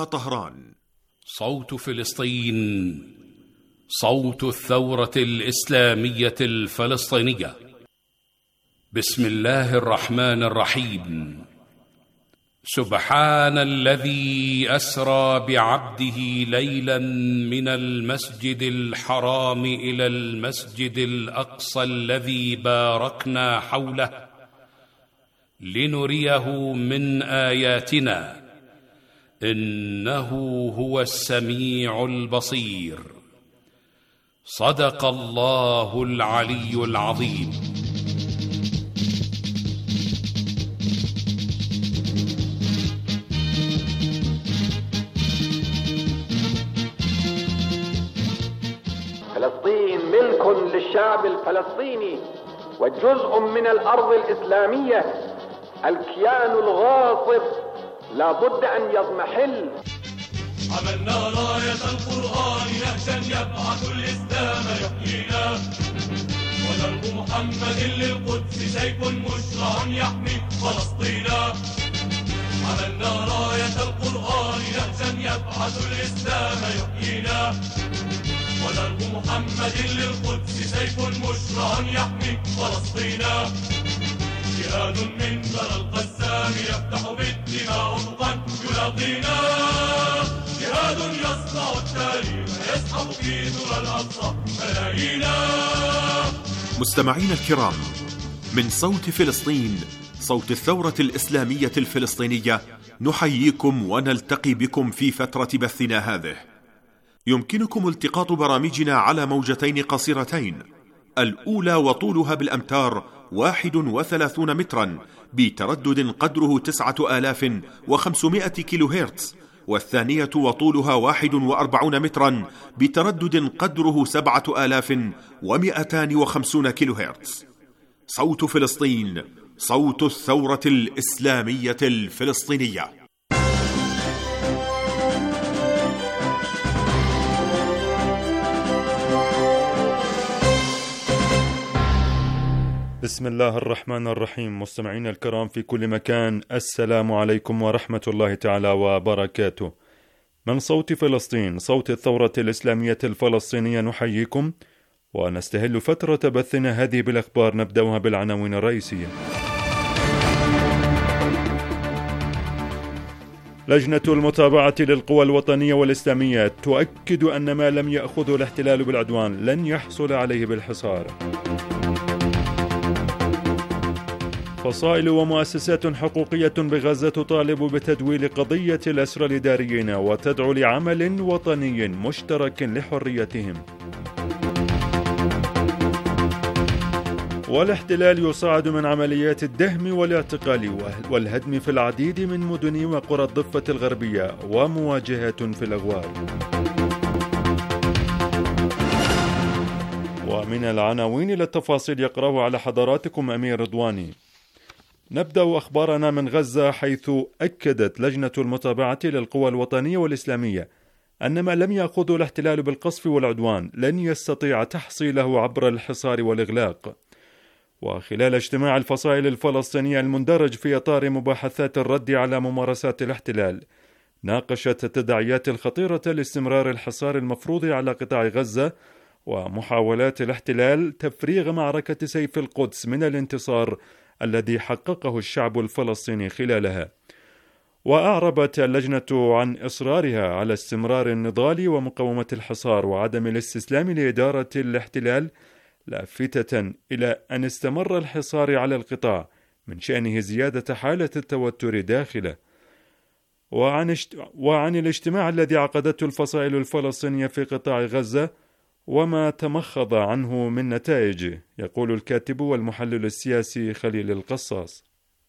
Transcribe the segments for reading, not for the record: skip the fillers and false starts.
هنا طهران. صوت فلسطين، صوت الثورة الإسلامية الفلسطينية. بسم الله الرحمن الرحيم. سبحان الذي أسرى بعبده ليلا من المسجد الحرام إلى المسجد الأقصى الذي باركنا حوله لنريه من آياتنا إنه هو السميع البصير. صدق الله العلي العظيم. فلسطين ملك للشعب الفلسطيني وجزء من الأرض الإسلامية. الكيان الغاصب لا بد أن يضمحل. عملنا راية القرآن نهجا يبعث الإسلام يحيينا، ودرب محمد للقدس سيف مشرع يحمي فلسطينا. عملنا راية القرآن نهجا يبعث الإسلام يحيينا، ودرب محمد للقدس سيف مشرع يحمي فلسطينا. جهاد من ثرى القسام يفتح بالدماء أفقا يلاقينا، جهاد يصنع التاريخ يسحب في ثرى الأقصى ملايينا. مستمعين الكرام، من صوت فلسطين، صوت الثورة الإسلامية الفلسطينية، نحييكم ونلتقي بكم في فترة بثنا هذه. يمكنكم التقاط برامجنا على موجتين قصيرتين، الأولى وطولها بالأمتار 31 مترا بتردد قدره 9500 كيلو هرتز، والثانية وطولها 41 مترا بتردد قدره 7250 كيلو هرتز. صوت فلسطين، صوت الثورة الإسلامية الفلسطينية. بسم الله الرحمن الرحيم. مستمعين الكرام في كل مكان، السلام عليكم ورحمة الله تعالى وبركاته. من صوت فلسطين، صوت الثورة الإسلامية الفلسطينية، نحييكم ونستهل فترة بثنا هذه بالأخبار. نبدأها بالعناوين الرئيسية. لجنة المتابعة للقوى الوطنية والإسلامية تؤكد أن ما لم يأخذه الاحتلال بالعدوان لن يحصل عليه بالحصار. فصائل ومؤسسات حقوقية بغزة تطالب بتدويل قضية الأسرى الإداريين وتدعو لعمل وطني مشترك لحريتهم. والاحتلال يصعد من عمليات الدهم والاعتقال والهدم في العديد من مدن وقرى الضفة الغربية ومواجهات في الأغوار. ومن العناوين إلى التفاصيل يقرأه على حضراتكم أمير رضواني. نبدأ أخبارنا من غزة، حيث أكدت لجنة المتابعة للقوى الوطنية والإسلامية أن ما لم يأخذه الاحتلال بالقصف والعدوان لن يستطيع تحصيله عبر الحصار والإغلاق. وخلال اجتماع الفصائل الفلسطينية المندرج في إطار مباحثات الرد على ممارسات الاحتلال، ناقشت التداعيات الخطيرة لاستمرار الحصار المفروض على قطاع غزة ومحاولات الاحتلال تفريغ معركة سيف القدس من الانتصار الذي حققه الشعب الفلسطيني خلالها. وأعربت اللجنة عن إصرارها على استمرار النضال ومقاومة الحصار وعدم الاستسلام لإدارة الاحتلال، لافتة إلى أن استمر الحصار على القطاع من شأنه زيادة حالة التوتر داخله. وعن الاجتماع الذي عقدته الفصائل الفلسطينية في قطاع غزة وما تمخض عنه من نتائج، يقول الكاتب والمحلل السياسي خليل القصاص.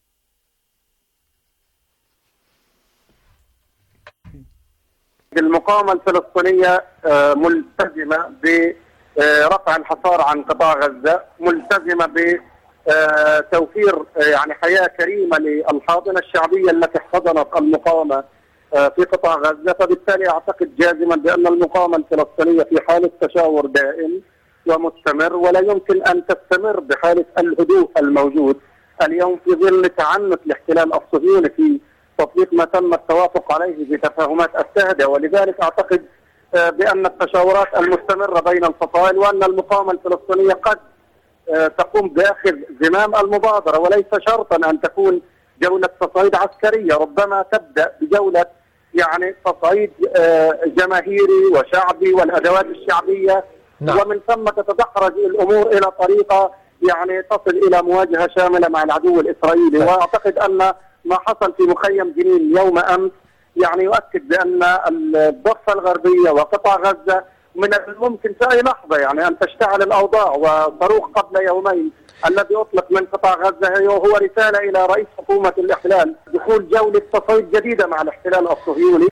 المقاومة الفلسطينية ملتزمة برفع الحصار عن قطاع غزة، ملتزمة بتوفير حياة كريمة للحاضنة الشعبية التي احتضنت المقاومة في قطاع غزة. فبالتالي أعتقد جازما بأن المقاومة الفلسطينية في حالة تشاور دائم ومستمر، ولا يمكن أن تستمر بحالة الهدوء الموجود اليوم في ظل تعنت الاحتلال الصهيوني في تطبيق ما تم التوافق عليه بتفاهمات التهدئة. ولذلك أعتقد بأن التشاورات المستمرة بين الفصائل وأن المقاومة الفلسطينية قد تقوم بأخذ زمام المبادرة، وليس شرطا أن تكون جولة تصعيد عسكرية، ربما تبدأ بجولة يعني تصعيد جماهيري وشعبي والأدوات الشعبية. نعم. ومن ثم تتدحرج الأمور إلى طريقة يعني تصل إلى مواجهة شاملة مع العدو الإسرائيلي. نعم. وأعتقد أن ما حصل في مخيم جنين يوم أمس يعني يؤكد بأن الضفة الغربية وقطاع غزة من الممكن في أي لحظة يعني أن تشتعل الأوضاع. وصاروخ قبل يومين الذي أطلق من قطاع غزة هو رسالة إلى رئيس حكومة الاحتلال دخول جولة تصعيد جديدة مع الاحتلال الصهيوني.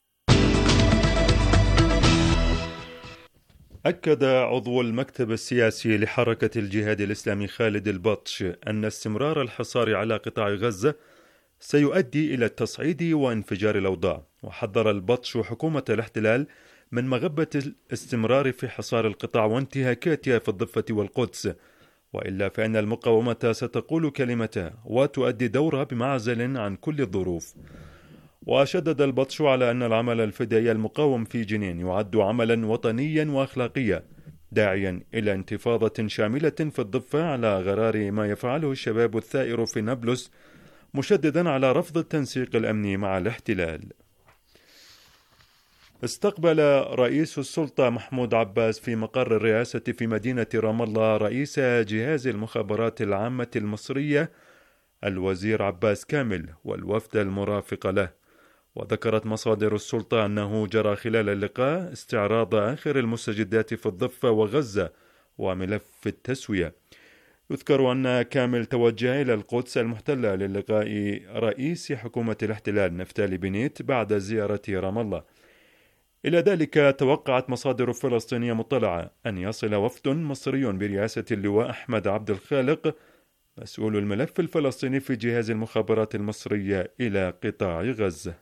أكد عضو المكتب السياسي لحركة الجهاد الإسلامي خالد البطش أن استمرار الحصار على قطاع غزة سيؤدي إلى التصعيد وانفجار الأوضاع. وحذر البطش حكومة الاحتلال من مغبة الاستمرار في حصار القطاع وانتهاكاتها في الضفة والقدس، وإلا فإن المقاومة ستقول كلمتها وتؤدي دورها بمعزل عن كل الظروف. وشدد البطش على أن العمل الفدائي المقاوم في جنين يعد عملا وطنيا وأخلاقيا، داعيا إلى انتفاضة شاملة في الضفة على غرار ما يفعله الشباب الثائر في نابلس، مشددا على رفض التنسيق الأمني مع الاحتلال. استقبل رئيس السلطة محمود عباس في مقر الرئاسة في مدينة رام الله رئيس جهاز المخابرات العامة المصرية الوزير عباس كامل والوفد المرافق له. وذكرت مصادر السلطة أنه جرى خلال اللقاء استعراض آخر المستجدات في الضفة وغزة وملف التسوية. يذكر أن كامل توجه إلى القدس المحتلة للقاء رئيس حكومة الاحتلال نفتالي بنيت بعد زيارة رام الله. إلى ذلك توقعت مصادر فلسطينية مطلعة أن يصل وفد مصري برئاسة اللواء أحمد عبد الخالق مسؤول الملف الفلسطيني في جهاز المخابرات المصرية إلى قطاع غزة.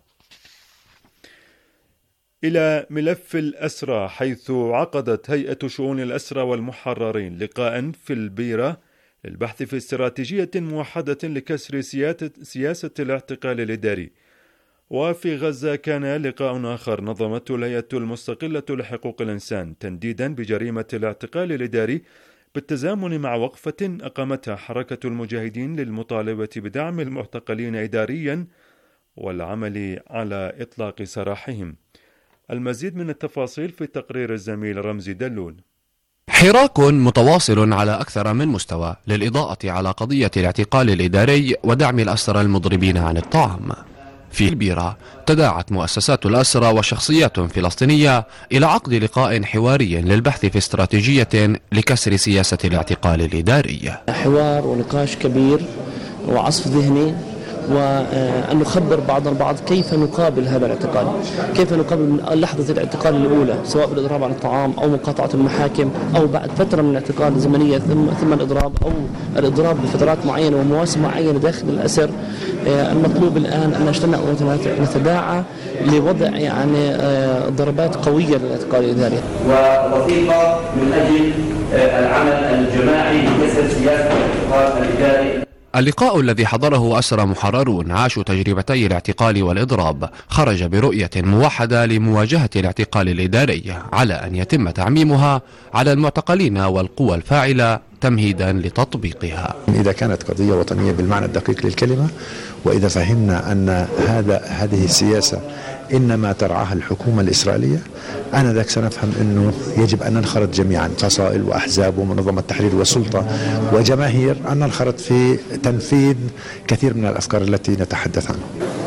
إلى ملف الأسرى، حيث عقدت هيئة شؤون الأسرى والمحررين لقاء في البيرة للبحث في استراتيجية موحدة لكسر سياسة الاعتقال الإداري. وفي غزة كان لقاء آخر نظمته الهيئة المستقلة لحقوق الإنسان تنديدا بجريمة الاعتقال الإداري بالتزامن مع وقفة أقامتها حركة المجاهدين للمطالبة بدعم المعتقلين إداريا والعمل على إطلاق سراحهم. المزيد من التفاصيل في تقرير الزميل رمزي دلول. حراك متواصل على أكثر من مستوى للإضاءة على قضية الاعتقال الإداري ودعم الأسرى المضربين عن الطعام. في البيرة تداعت مؤسسات الأسرى وشخصيات فلسطينية إلى عقد لقاء حواري للبحث في استراتيجية لكسر سياسة الاعتقال الإداري. حوار ونقاش كبير وعصف ذهني، وأن نخبر بعض البعض كيف نقابل هذا الاعتقال، كيف نقابل لحظة الاعتقال الأولى سواء بالإضراب عن الطعام أو مقاطعة المحاكم أو بعد فترة من الاعتقال زمنية ثم الإضراب أو الإضراب بفترات معينة ومواسم معينة داخل الأسر. المطلوب الآن أن نجتمع ونتداعى لوضع يعني ضربات قوية للاعتقال الإداري ووثيقة من أجل العمل الجماعي لكسر سياسة الاعتقال الإداري. اللقاء الذي حضره أسرى محررون عاشوا تجربتي الاعتقال والإضراب خرج برؤية موحدة لمواجهة الاعتقال الإداري على أن يتم تعميمها على المعتقلين والقوى الفاعلة تمهيدا لتطبيقها. إذا كانت قضية وطنية بالمعنى الدقيق للكلمة، وإذا فهمنا أن هذه السياسة إنما ترعاها الحكومة الإسرائيلية، آنذاك سنفهم أنه يجب أن ننخرط جميعا، فصائل وأحزاب ومنظمة تحرير وسلطة وجماهير، أن ننخرط في تنفيذ كثير من الأفكار التي نتحدث عنها.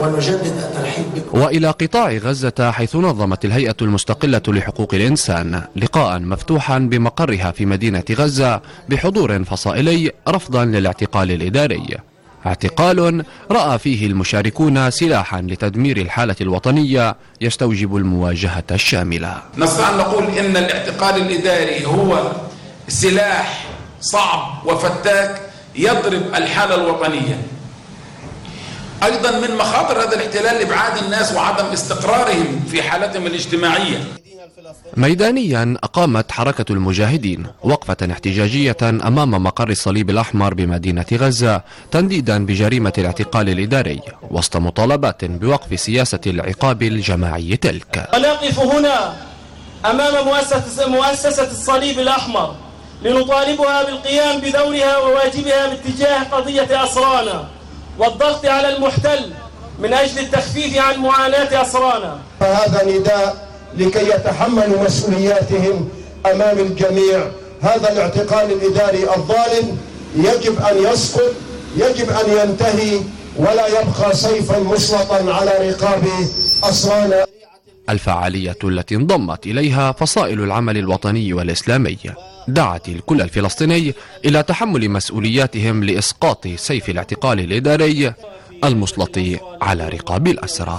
وإلى قطاع غزة، حيث نظمت الهيئة المستقلة لحقوق الإنسان لقاء مفتوحا بمقرها في مدينة غزة بحضور فصائلي رفضا للاعتقال الإداري. اعتقال رأى فيه المشاركون سلاحا لتدمير الحالة الوطنية يستوجب المواجهة الشاملة. نستطيع أن نقول إن الاعتقال الإداري هو سلاح صعب وفتاك يضرب الحالة الوطنية. أيضا من مخاطر هذا الاحتلال إبعاد الناس وعدم استقرارهم في حالتهم الاجتماعية. ميدانيا أقامت حركة المجاهدين وقفة احتجاجية أمام مقر الصليب الأحمر بمدينة غزة تنديدا بجريمة الاعتقال الإداري وسط مطالبات بوقف سياسة العقاب الجماعي تلك. ونقف هنا أمام مؤسسة الصليب الأحمر لنطالبها بالقيام بدورها وواجبها باتجاه قضية أسرانا والضغط على المحتل من أجل التخفيف عن معاناة أسرانا. فهذا نداء لكي يتحملوا مسؤولياتهم أمام الجميع. هذا الاعتقال الإداري الظالم يجب أن يسقط، يجب أن ينتهي، ولا يبقى سيفا مسلطا على رقاب أسرانا. الفعالية التي انضمت إليها فصائل العمل الوطني والإسلامي دعت الكل الفلسطيني إلى تحمل مسؤولياتهم لإسقاط سيف الاعتقال الإداري المسلط على رقاب الأسرى.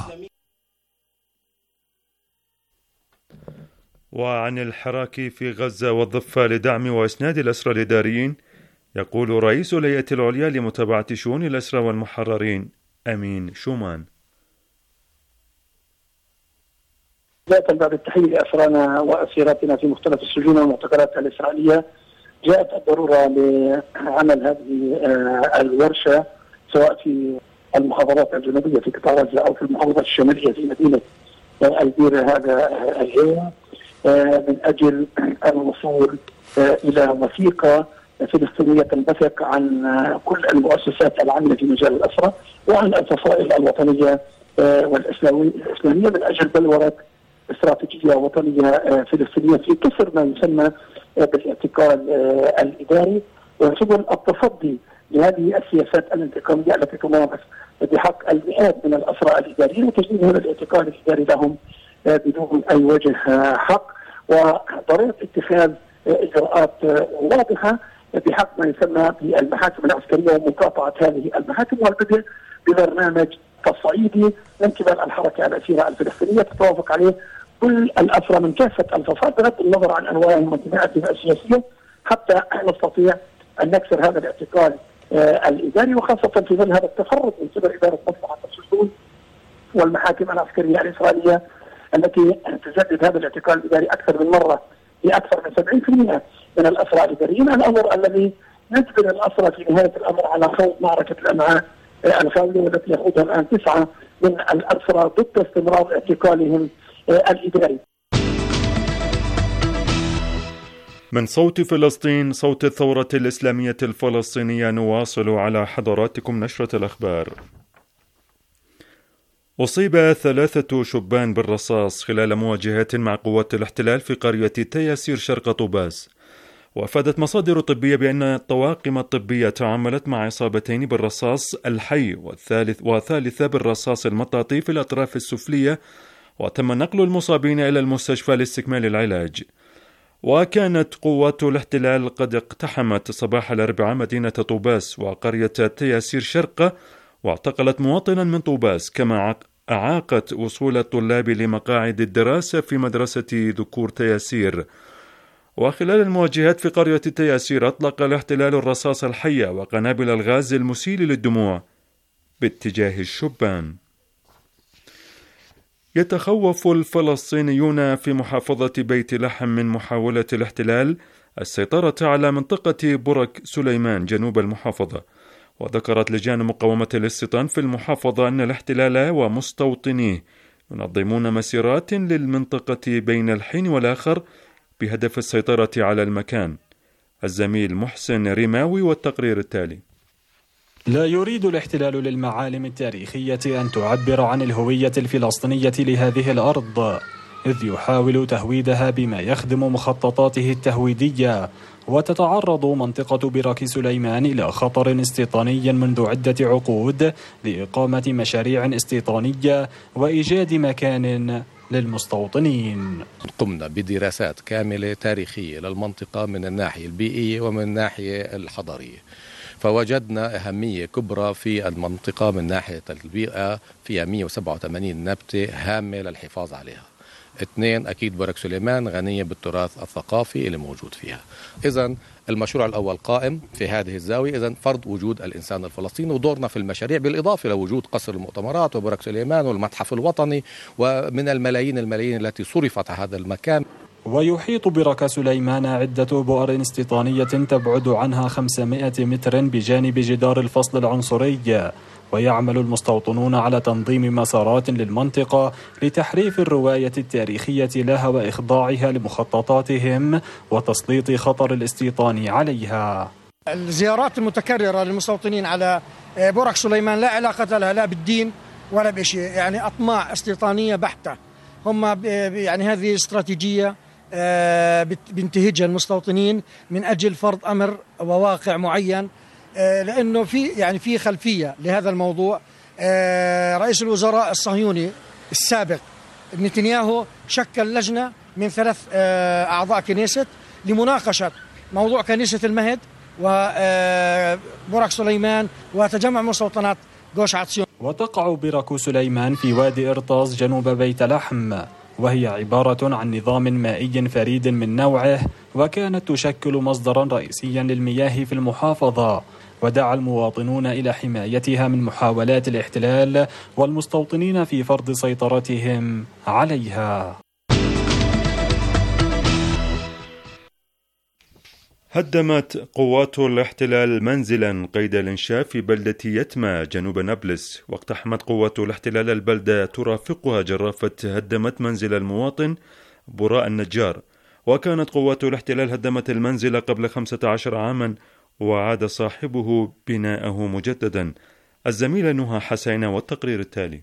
وعن الحراك في غزة والضفة لدعم وإسناد الأسرى الإداريين يقول رئيس الهيئة العليا لمتابعة شؤون الأسرى والمحررين أمين شومان. بداية بعد التحية لأسرانا وأسيراتنا في مختلف السجون والمعتقلات الإسرائيلية، جاءت الضرورة لعمل هذه الورشة سواء في المحافظات الجنوبية في قطاع غزة أو في المحافظات الشمالية في مدينة البيرة هذا اليوم من أجل الوصول إلى وثيقة فلسطينية تنبثق عن كل المؤسسات العاملة في مجال الأسرى وعن الفصائل الوطنية والإسلامية من أجل بلورة استراتيجية وطنية فلسطينية في كسر ما يسمى بالاعتقال الإداري وسبل التصدي لهذه السياسات الانتقامية التي تمارس بحق المئات من الأسرى الإداريين وتجنيبهم الاعتقال الإداري لهم بدون أي وجه حق، وضرورة اتخاذ إجراءات واضحة بحق ما يسمى بالمحاكم العسكرية ومقاطعة هذه المحاكم والبدء ببرنامج تصعيدي من قبل الحركة الأسيرة الفلسطينية تتوافق عليه كل الأسرى من كافة الفصائل بغض النظر عن أنواعهم وانتماءاتهم السياسية حتى نستطيع أن نكسر هذا الاعتقال الإداري، وخاصة في ظل هذا التفرد من قبل إدارة مصلحة السجون والمحاكم العسكرية الإسرائيلية التي تجدد هذا الاعتقال الإداري أكثر من مرة لأكثر من 70% من الأسرى الإداريين، الأمر الذي يجبر الأسرى في نهاية الأمر على خوض معركة الأمعاء الخاوية والتي يخوضها الآن 9 من الأسرى ضد استمرار اعتقالهم الإداري. من صوت فلسطين، صوت الثورة الإسلامية الفلسطينية، نواصل على حضراتكم نشرة الأخبار. أصيب 3 شبان بالرصاص خلال مواجهات مع قوات الاحتلال في قرية تياسير شرق طوباس. وأفادت مصادر طبية بأن الطواقم الطبية تعاملت مع إصابتين بالرصاص الحي وثالثة بالرصاص المطاطي في الأطراف السفلية، وتم نقل المصابين إلى المستشفى لاستكمال العلاج. وكانت قوات الاحتلال قد اقتحمت صباح الأربعاء مدينة طوباس وقرية تياسير شرق واعتقلت مواطنا من طوباس، كما أعاقت وصول الطلاب لمقاعد الدراسة في مدرسة ذكور تياسير. وخلال المواجهات في قرية تياسير أطلق الاحتلال الرصاص الحية وقنابل الغاز المسيل للدموع باتجاه الشبان. يتخوف الفلسطينيون في محافظة بيت لحم من محاولة الاحتلال السيطرة على منطقة برك سليمان جنوب المحافظة. وذكرت لجان مقاومة الاستيطان في المحافظة أن الاحتلال ومستوطنيه ينظمون مسيرات للمنطقة بين الحين والآخر بهدف السيطرة على المكان. الزميل محسن رماوي والتقرير التالي. لا يريد الاحتلال للمعالم التاريخية أن تعبر عن الهوية الفلسطينية لهذه الأرض، إذ يحاول تهويدها بما يخدم مخططاته التهويدية. وتتعرض منطقة برك سليمان إلى خطر استيطاني منذ عدة عقود لإقامة مشاريع استيطانية وإيجاد مكان للمستوطنين. قمنا بدراسات كاملة تاريخية للمنطقة من الناحية البيئية ومن الناحية الحضارية، فوجدنا أهمية كبرى في المنطقة من ناحية البيئة، فيها 187 نبتة هامة للحفاظ عليها. 2 أكيد بورق سليمان غنية بالتراث الثقافي اللي موجود فيها. إذن المشروع الأول قائم في هذه الزاوية، إذن فرض وجود الإنسان الفلسطيني ودورنا في المشاريع، بالإضافة لوجود قصر المؤتمرات وبورق سليمان والمتحف الوطني ومن الملايين التي صرفت على هذا المكان. ويحيط بركة سليمان عدة بؤر استيطانية تبعد عنها 500 متر بجانب جدار الفصل العنصري، ويعمل المستوطنون على تنظيم مسارات للمنطقة لتحريف الرواية التاريخية لها وإخضاعها لمخططاتهم وتسليط خطر الاستيطان عليها. الزيارات المتكررة للمستوطنين على برك سليمان لا علاقة لها لا بالدين ولا بشيء، يعني أطماع استيطانية بحتة. هم يعني هذه استراتيجية بينتهجها المستوطنين من أجل فرض أمر وواقع معين، لأنه في خلفية لهذا الموضوع. رئيس الوزراء الصهيوني السابق نتنياهو شكل لجنة من 3 أعضاء كنيست لمناقشة موضوع كنيسة المهد وبرك سليمان وتجمع مستوطنات جوش عطسيون. وتقع برك سليمان في وادي إرطاز جنوب بيت لحم، وهي عبارة عن نظام مائي فريد من نوعه، وكانت تشكل مصدرا رئيسيا للمياه في المحافظة، ودعا المواطنون إلى حمايتها من محاولات الاحتلال والمستوطنين في فرض سيطرتهم عليها. هدمت قوات الاحتلال منزلا قيد الإنشاء في بلدة يتما جنوب نابلس، واقتحمت قوات الاحتلال البلدة ترافقها جرافة هدمت منزل المواطن براء النجار. وكانت قوات الاحتلال هدمت المنزل قبل 15 عاما، وعاد صاحبه بناءه مجددا. الزميلة نهى حسين والتقرير التالي.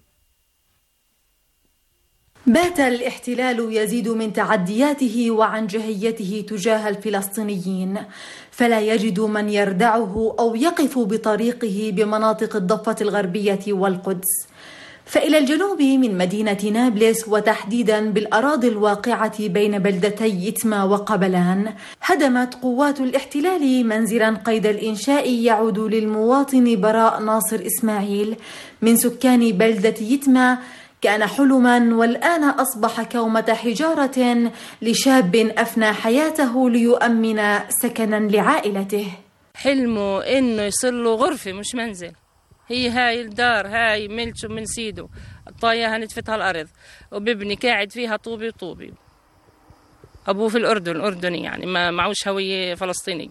بات الاحتلال يزيد من تعدياته وعنجهيته تجاه الفلسطينيين، فلا يجد من يردعه أو يقف بطريقه بمناطق الضفة الغربية والقدس. فإلى الجنوب من مدينة نابلس، وتحديدا بالأراضي الواقعة بين بلدتي يتما وقبلان، هدمت قوات الاحتلال منزلا قيد الإنشاء يعود للمواطن براء ناصر إسماعيل من سكان بلدة يتما. كان حلما والآن أصبح كومة حجارة لشاب أفنى حياته ليؤمن سكنا لعائلته. حلمه إنه يصير له غرفة مش منزل. هي هاي الدار هاي ملته من سيده، الطاية هنتفتها الأرض وببني قاعد فيها طوبي طوبي. أبوه في الأردن أردني، يعني ما معوش هوية فلسطيني،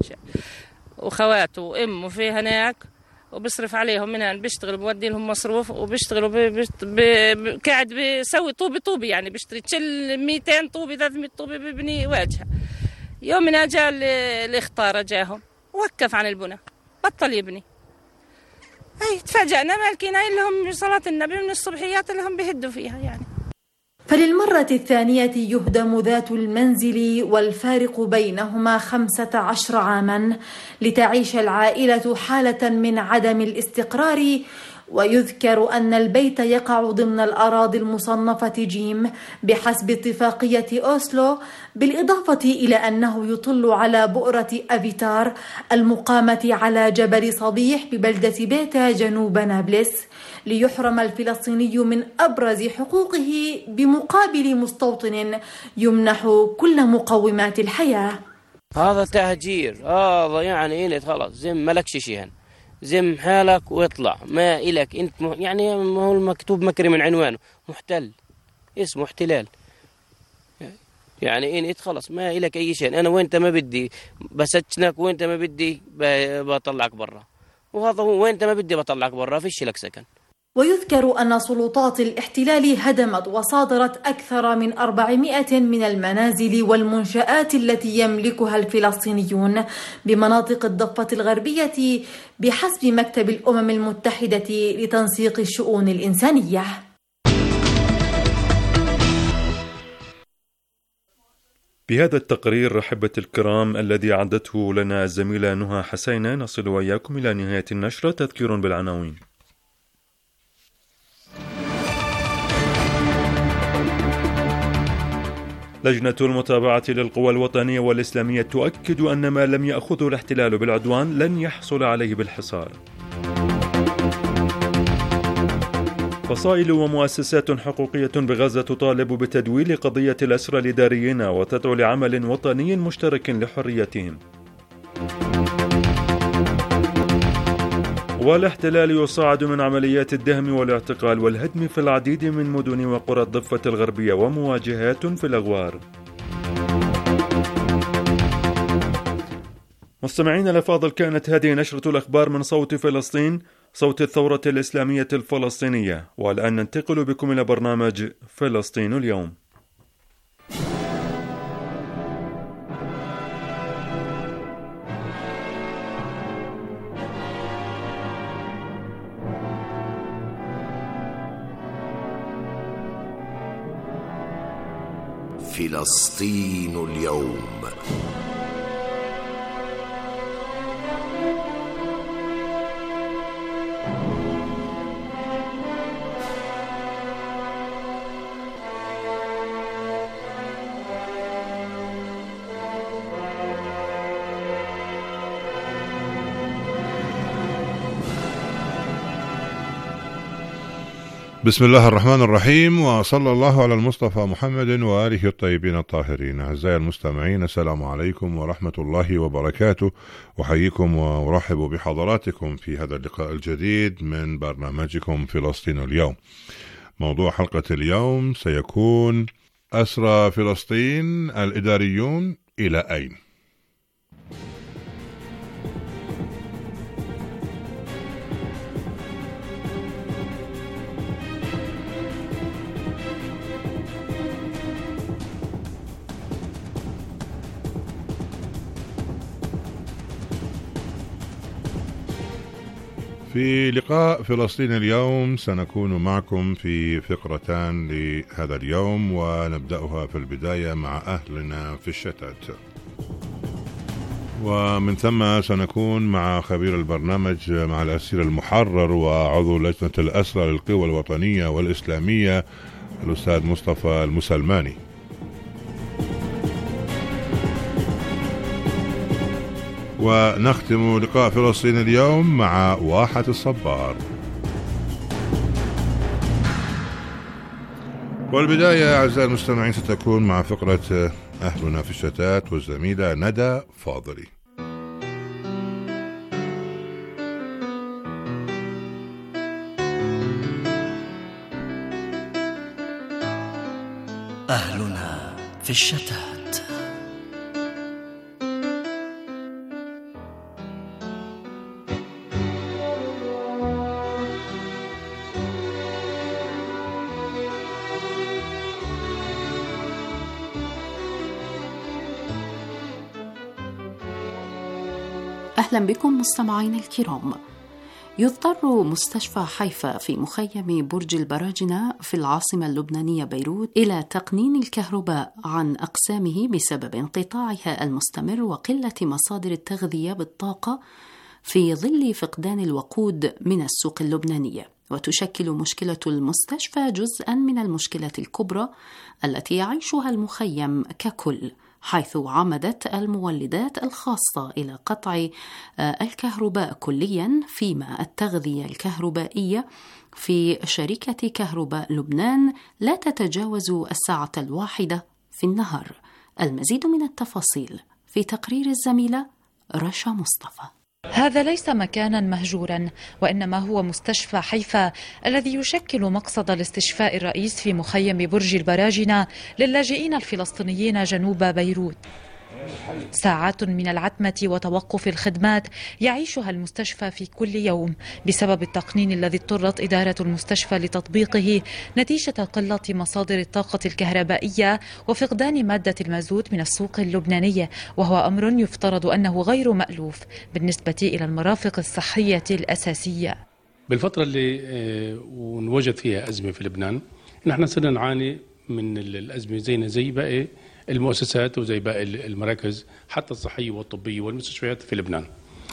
وخواته وأمه في هناك، وبصرف عليهم من هان، بيشتغل بودي لهم مصروف، وبيشتغلوا قاعد بيسوي طوبي، يعني بيشتري تشل 200 طوبي 300 طوبي ببني واجهة. يومنا جاء الاختار جاهم وقف عن البناء، بطل يبني. هاي تفاجأنا مالكين هاي اللي هم صلاة النبي من الصبحيات اللي هم بيهدوا فيها يعني. فللمرة الثانية يهدم ذات المنزل والفارق بينهما 15 عاما، لتعيش العائلة حالة من عدم الاستقرار. ويذكر أن البيت يقع ضمن الأراضي المصنفة جيم بحسب اتفاقية أوسلو، بالإضافة إلى أنه يطل على بؤرة أفيتار المقامة على جبل صبيح ببلدة بيتا جنوب نابلس، ليحرم الفلسطيني من أبرز حقوقه بمقابل مستوطن يمنح كل مقومات الحياة. هذا تهجير، هذا يعني إنت خلاص زم ملكش شيئا، زم حالك واطلع، ما إلك أنت يعني هو المكتوب مكري من عنوانه محتل، اسمه احتلال. يعني أنت خلاص ما إلك أي شيء، أنا وأنت ما بدي بسجنك، وأنت ما بدي بطلعك برا، وهذا هو وأنت ما بدي بطلعك برا، فيش لك سكن. ويذكر أن سلطات الاحتلال هدمت وصادرت أكثر من 400 من المنازل والمنشآت التي يملكها الفلسطينيون بمناطق الضفة الغربية بحسب مكتب الأمم المتحدة لتنسيق الشؤون الإنسانية. بهذا التقرير أحبة الكرام الذي عدته لنا الزميلة نهى حسين، نصل وإياكم إلى نهاية النشرة. تذكير بالعناوين. لجنة المتابعة للقوى الوطنية والإسلامية تؤكد أن ما لم يأخذه الاحتلال بالعدوان لن يحصل عليه بالحصار. فصائل ومؤسسات حقوقية بغزة تطالب بتدويل قضية الأسرى الإداريين وتدعو لعمل وطني مشترك لحريتهم. والاحتلال يصاعد من عمليات الدهم والاعتقال والهدم في العديد من مدن وقرى الضفة الغربية ومواجهات في الأغوار. مستمعين الأفاضل، كانت هذه نشرة الأخبار من صوت فلسطين، صوت الثورة الإسلامية الفلسطينية. والآن ننتقل بكم إلى برنامج فلسطين اليوم. فلسطين اليوم. بسم الله الرحمن الرحيم، وصلى الله على المصطفى محمد وآله الطيبين الطاهرين. أعزائي المستمعين، السلام عليكم ورحمة الله وبركاته. أحييكم وأرحب بحضراتكم في هذا اللقاء الجديد من برنامجكم فلسطين اليوم. موضوع حلقة اليوم سيكون: أسرى فلسطين الإداريون إلى أين؟ في لقاء فلسطين اليوم سنكون معكم في فقرتان لهذا اليوم، ونبدأها في البداية مع أهلنا في الشتات، ومن ثم سنكون مع خبير البرنامج مع الأسير المحرر وعضو لجنة الأسرى للقوى الوطنية والإسلامية الأستاذ مصطفى المسلماني. ونختم لقاء فلسطين اليوم مع واحة الصبار. والبداية أعزائي المستمعين ستكون مع فقرة أهلنا في الشتات والزميلة ندى فاضلي. أهلنا في الشتات. أهلا بكم مستمعين الكرام. يضطر مستشفى حيفا في مخيم برج البراجنة في العاصمة اللبنانية بيروت إلى تقنين الكهرباء عن أقسامه بسبب انقطاعها المستمر وقلة مصادر التغذية بالطاقة في ظل فقدان الوقود من السوق اللبنانية. وتشكل مشكلة المستشفى جزءاً من المشكلة الكبرى التي يعيشها المخيم ككل، حيث عمدت المولدات الخاصة إلى قطع الكهرباء كلياً، فيما التغذية الكهربائية في شركة كهرباء لبنان لا تتجاوز 1:00 في النهار. المزيد من التفاصيل في تقرير الزميلة رشا مصطفى. هذا ليس مكانا مهجورا، وإنما هو مستشفى حيفا الذي يشكل مقصد الاستشفاء الرئيس في مخيم برج البراجنة للاجئين الفلسطينيين جنوب بيروت. ساعات من العتمة وتوقف الخدمات يعيشها المستشفى في كل يوم بسبب التقنين الذي اضطرت إدارة المستشفى لتطبيقه نتيجة قلة مصادر الطاقة الكهربائية وفقدان مادة المازوت من السوق اللبنانية، وهو أمر يفترض أنه غير مألوف بالنسبة إلى المرافق الصحية الأساسية. بالفترة اللي ونوجد فيها أزمة في لبنان، نحن صرنا نعاني من الأزمة زينا زي باقي المؤسسات وزي باقي المراكز حتى الصحية والطبية والمستشفيات في لبنان.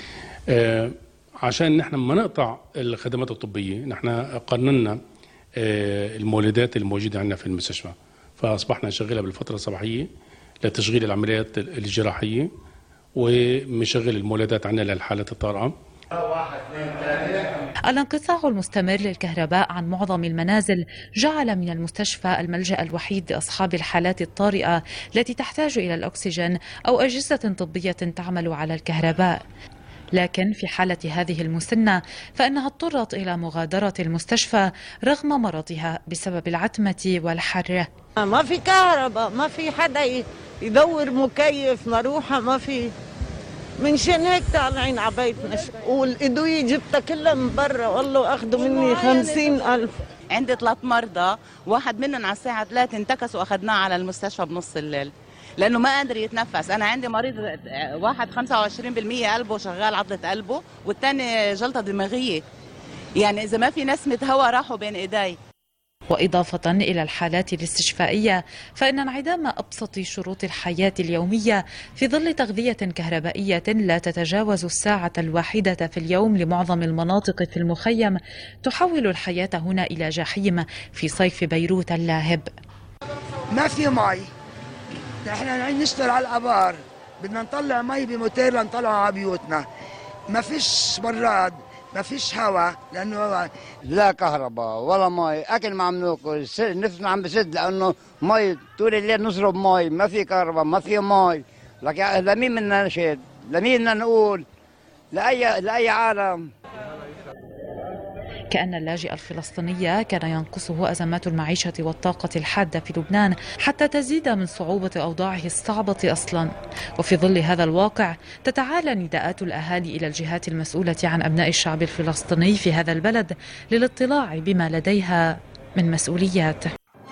عشان نحن ما نقطع الخدمات الطبية، نحن قننا المولدات الموجودة عندنا في المستشفى، فأصبحنا نشغلها بالفترة الصباحية لتشغيل العمليات الجراحية، ومشغل المولدات عندنا للحالات الطارئة. الانقطاع المستمر للكهرباء عن معظم المنازل جعل من المستشفى الملجأ الوحيد لأصحاب الحالات الطارئة التي تحتاج إلى الأكسجين أو أجهزة طبية تعمل على الكهرباء. لكن في حالة هذه المسنة فإنها اضطرت إلى مغادرة المستشفى رغم مرضها بسبب العتمة والحر. ما في كهرباء، ما في حدا يدور مكيف، مروحة ما في، من شان هيك طالعين على بيتنا. والأدوية جبتها كلها من برا، والله أخذوا مني 50,000. عندي 3 مرضى، واحد منهم على الساعة 3 انتكس وأخذناه على المستشفى بنص الليل لأنه ما قادر يتنفس. أنا عندي مريض واحد 25% قلبه شغال، عضلة قلبه، والثاني جلطة دماغية. يعني إذا ما في نسمة هواء راحوا بين إيدي. وإضافة إلى الحالات الاستشفائية فإن انعدام أبسط شروط الحياة اليومية في ظل تغذية كهربائية لا تتجاوز الساعة الواحدة في اليوم لمعظم المناطق في المخيم تحول الحياة هنا إلى جحيم في صيف بيروت اللاهب. ما في مي، نحن نشتغل على الآبار، بدنا نطلع مي بموتير لنطلعه على بيوتنا. ما فيش براد، ما فيش هواء، لأنه لا كهرباء ولا مي، أكل ما عم ناكل، نفسنا عم بسد لأنه مي طول الليل نشرب مي، ما في كهرباء، ما في مي. لكن لمين بدنا نشهد؟ لمين بدنا نقول؟ لأي عالم؟ كأن اللاجئ الفلسطيني كان ينقصه أزمات المعيشة والطاقة الحادة في لبنان حتى تزيد من صعوبة أوضاعه الصعبة أصلا. وفي ظل هذا الواقع تتعالى نداءات الأهالي إلى الجهات المسؤولة عن أبناء الشعب الفلسطيني في هذا البلد للاطلاع بما لديها من مسؤوليات.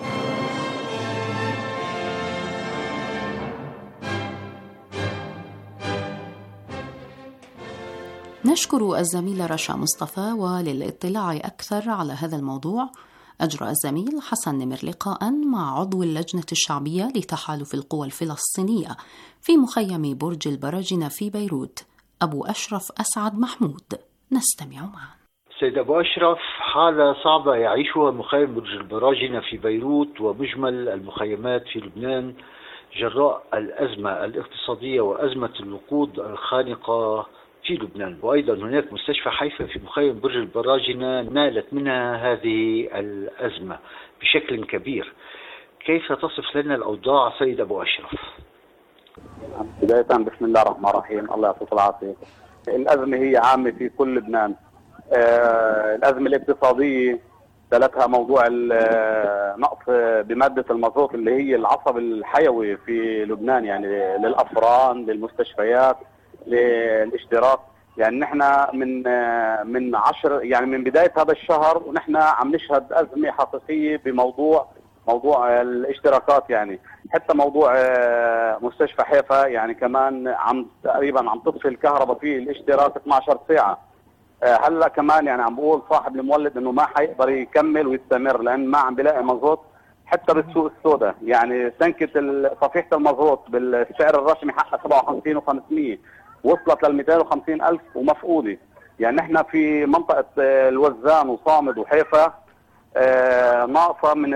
نشكر الزميل رشا مصطفى. وللاطلاع أكثر على هذا الموضوع أجرى الزميل حسن نمر لقاء مع عضو اللجنة الشعبية لتحالف القوى الفلسطينية في مخيم برج البراجنة في بيروت، أبو أشرف أسعد محمود. نستمع معا. سيد أبو أشرف، حالة صعبة يعيشها مخيم برج البراجنة في بيروت ومجمل المخيمات في لبنان جراء الأزمة الاقتصادية وأزمة الوقود الخانقة في لبنان. وأيضا هناك مستشفى حيفا في مخيم برج البراجنة نالت منها هذه الأزمة بشكل كبير. كيف تصف لنا الأوضاع سيد أبو أشرف؟ بداية بسم الله الرحمن الرحيم، الله يعطيك العافية. الأزمة هي عامة في كل لبنان. الأزمة الاقتصادية تلتها موضوع النقص بمادة المازوت اللي هي العصب الحيوي في لبنان، يعني للأفران، للمستشفيات، للاشتراك. يعني نحن من 10 يعني من بداية هذا الشهر ونحن عم نشهد أزمة حقيقية بموضوع الاشتراكات. يعني حتى موضوع مستشفى حيفا يعني كمان تقريبا عم تطفي الكهرباء فيه الاشتراك 12 ساعة. هلا كمان يعني عم بقول صاحب المولد انه ما حيقدر يكمل ويستمر لان ما عم بلاقي مازوت حتى بالسوق السوداء. يعني تنكة صفيحة المازوت بالسعر الرسمي حقها 57,500 وصلت لل 250,000 ومفقودة. يعني نحن في منطقة الوزان وصامد وحيفا ناقصة من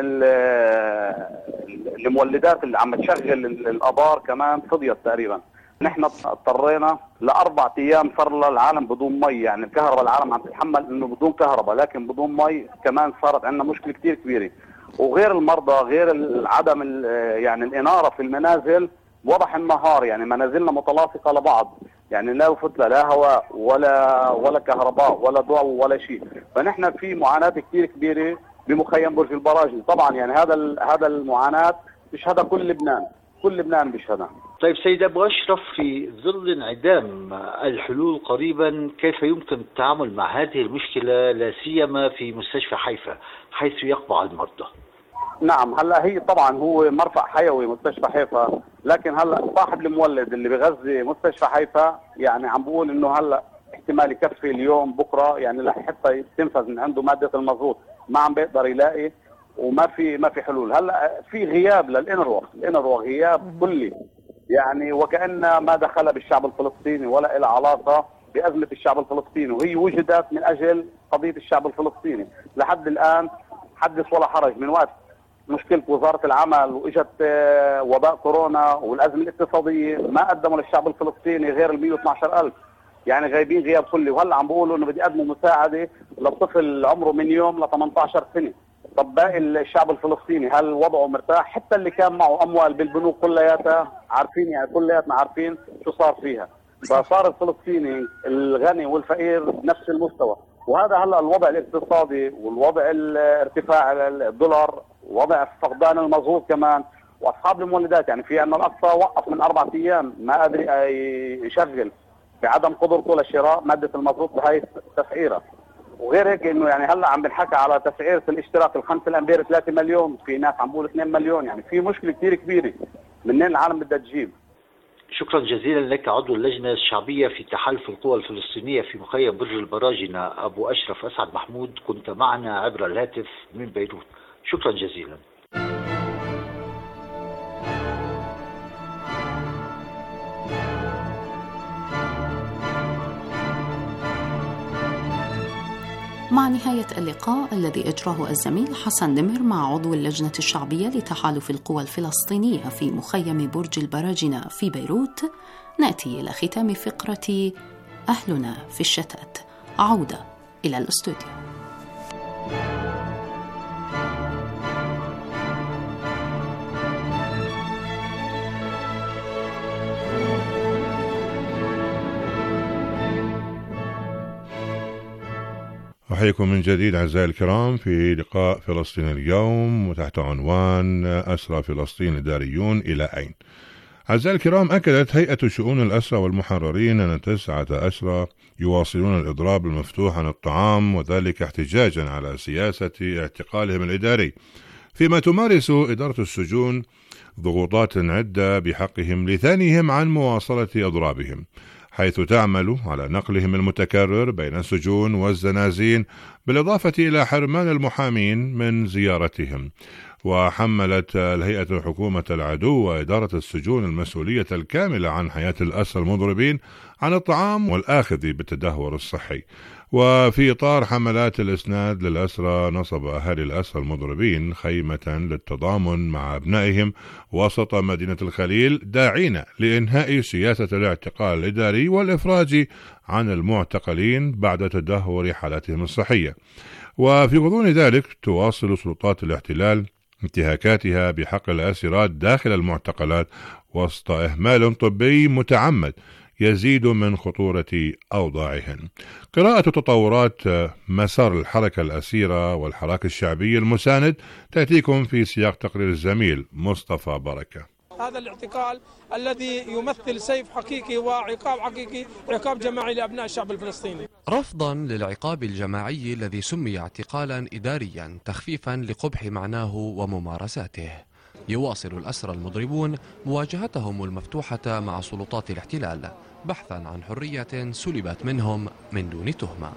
المولدات اللي عم تشغل الآبار كمان فضيت تقريبا. نحن اضطرينا ل4 أيام صار العالم بدون مي. يعني الكهرباء العالم عم تتحمل انه بدون كهرباء، لكن بدون مي كمان صارت عندنا مشكلة كتير كبيرة. وغير المرضى غير عدم يعني الإنارة في المنازل وضح النهار. يعني منازلنا متلاصقة لبعض، يعني لا يفوت لا هواء ولا كهرباء ولا ضوء ولا شيء. فنحن في معاناة كتير كبيرة بمخيم برج البراجنة. طبعا يعني هذا المعاناة بيشهدها كل لبنان بيشهدها. طيب سيد أبو أشرف، في ظل انعدام الحلول قريبا كيف يمكن التعامل مع هذه المشكلة لا سيما في مستشفى حيفا حيث يقبع المرضى؟ نعم، هلا هي طبعا هو مرفأ حيوي مستشفى حيفا، لكن هلا صاحب المولد اللي بغذي مستشفى حيفا يعني عم بقول انه هلا احتمال يكفي اليوم بكره، يعني لحتى تنفذ من عنده مادة المازوت ما عم بيقدر يلاقي وما في حلول. هلا في غياب الانروا غياب كلي، يعني وكأن ما دخل بالشعب الفلسطيني ولا إلى علاقة بأزمة الشعب الفلسطيني، وهي وجدت من أجل قضية الشعب الفلسطيني. لحد الآن حدث ولا حرج من وقت مشكلة وزارة العمل وإجت وباء كورونا والأزمة الاقتصادية ما قدموا للشعب الفلسطيني غير 112,000. يعني غايبين غياب كلي، وهلا عم بيقولوا انه بدي يقدموا مساعده للطفل عمره من يوم ل 18 سنه. طب باقي الشعب الفلسطيني هل وضعه مرتاح؟ حتى اللي كان معه اموال بالبنوك كلياتها عارفين، يعني كلياتنا عارفين شو صار فيها. فصار الفلسطيني الغني والفقير بنفس المستوى، وهذا هلا الوضع الاقتصادي والوضع ارتفاع الدولار، وضع فقدان المزروط كمان، واصحاب المولدات. يعني في عندنا الاقصى وقف من 4 ايام ما قادر يشغل بعدم قدرته لشراء ماده المزروط بهي التسعيره. وغير هيك انه يعني هلا عم بنحكى على تسعيره الاشتراك ال5 الامبير 3 مليون، في ناس عم بقول 2 مليون، يعني في مشكله كثير كبيره. منين العالم بدها تجيب؟ شكرا جزيلا لك عضو اللجنة الشعبية في تحالف القوى الفلسطينية في مخيم برج البراجنة أبو أشرف أسعد محمود، كنت معنا عبر الهاتف من بيروت. شكرا جزيلا. مع نهاية اللقاء الذي أجراه الزميل حسن نمر مع عضو اللجنة الشعبية لتحالف القوى الفلسطينية في مخيم برج البراجنة في بيروت، نأتي إلى ختام فقرة أهلنا في الشتات. عودة إلى الاستوديو. أحييكم من جديد أعزائي الكرام في لقاء فلسطين اليوم وتحت عنوان أسرى فلسطين الإداريون إلى أين؟ أعزائي الكرام، أكدت هيئة شؤون الأسرى والمحررين أن 9 أسرى يواصلون الإضراب المفتوح عن الطعام، وذلك احتجاجا على سياسة اعتقالهم الإداري، فيما تمارس إدارة السجون ضغوطات عدة بحقهم لثانيهم عن مواصلة أضرابهم، حيث تعمل على نقلهم المتكرر بين السجون والزنازين، بالإضافة إلى حرمان المحامين من زيارتهم. وحملت الهيئة حكومة العدو وإدارة السجون المسؤولية الكاملة عن حياة الأسرى المضربين عن الطعام والآخذ بالتدهور الصحي. وفي إطار حملات الإسناد للأسرى، نصب أهالي الأسرى المضربين خيمة للتضامن مع أبنائهم وسط مدينة الخليل، داعين لإنهاء سياسة الاعتقال الإداري والإفراج عن المعتقلين بعد تدهور حالتهم الصحية. وفي غضون ذلك تواصل سلطات الاحتلال انتهاكاتها بحق الأسرى داخل المعتقلات وسط إهمال طبي متعمد يزيد من خطورة أوضاعهن. قراءة تطورات مسار الحركة الأسيرة والحراك الشعبي المساند تأتيكم في سياق تقرير الزميل مصطفى بركة. هذا الاعتقال الذي يمثل سيف حقيقي وعقاب حقيقي، عقاب جماعي لأبناء الشعب الفلسطيني. رفضا للعقاب الجماعي الذي سمي اعتقالا إداريا تخفيفا لقبح معناه وممارساته، يواصل الأسرى المضربون مواجهتهم المفتوحة مع سلطات الاحتلال بحثا عن حرية سلبت منهم من دون تهمة.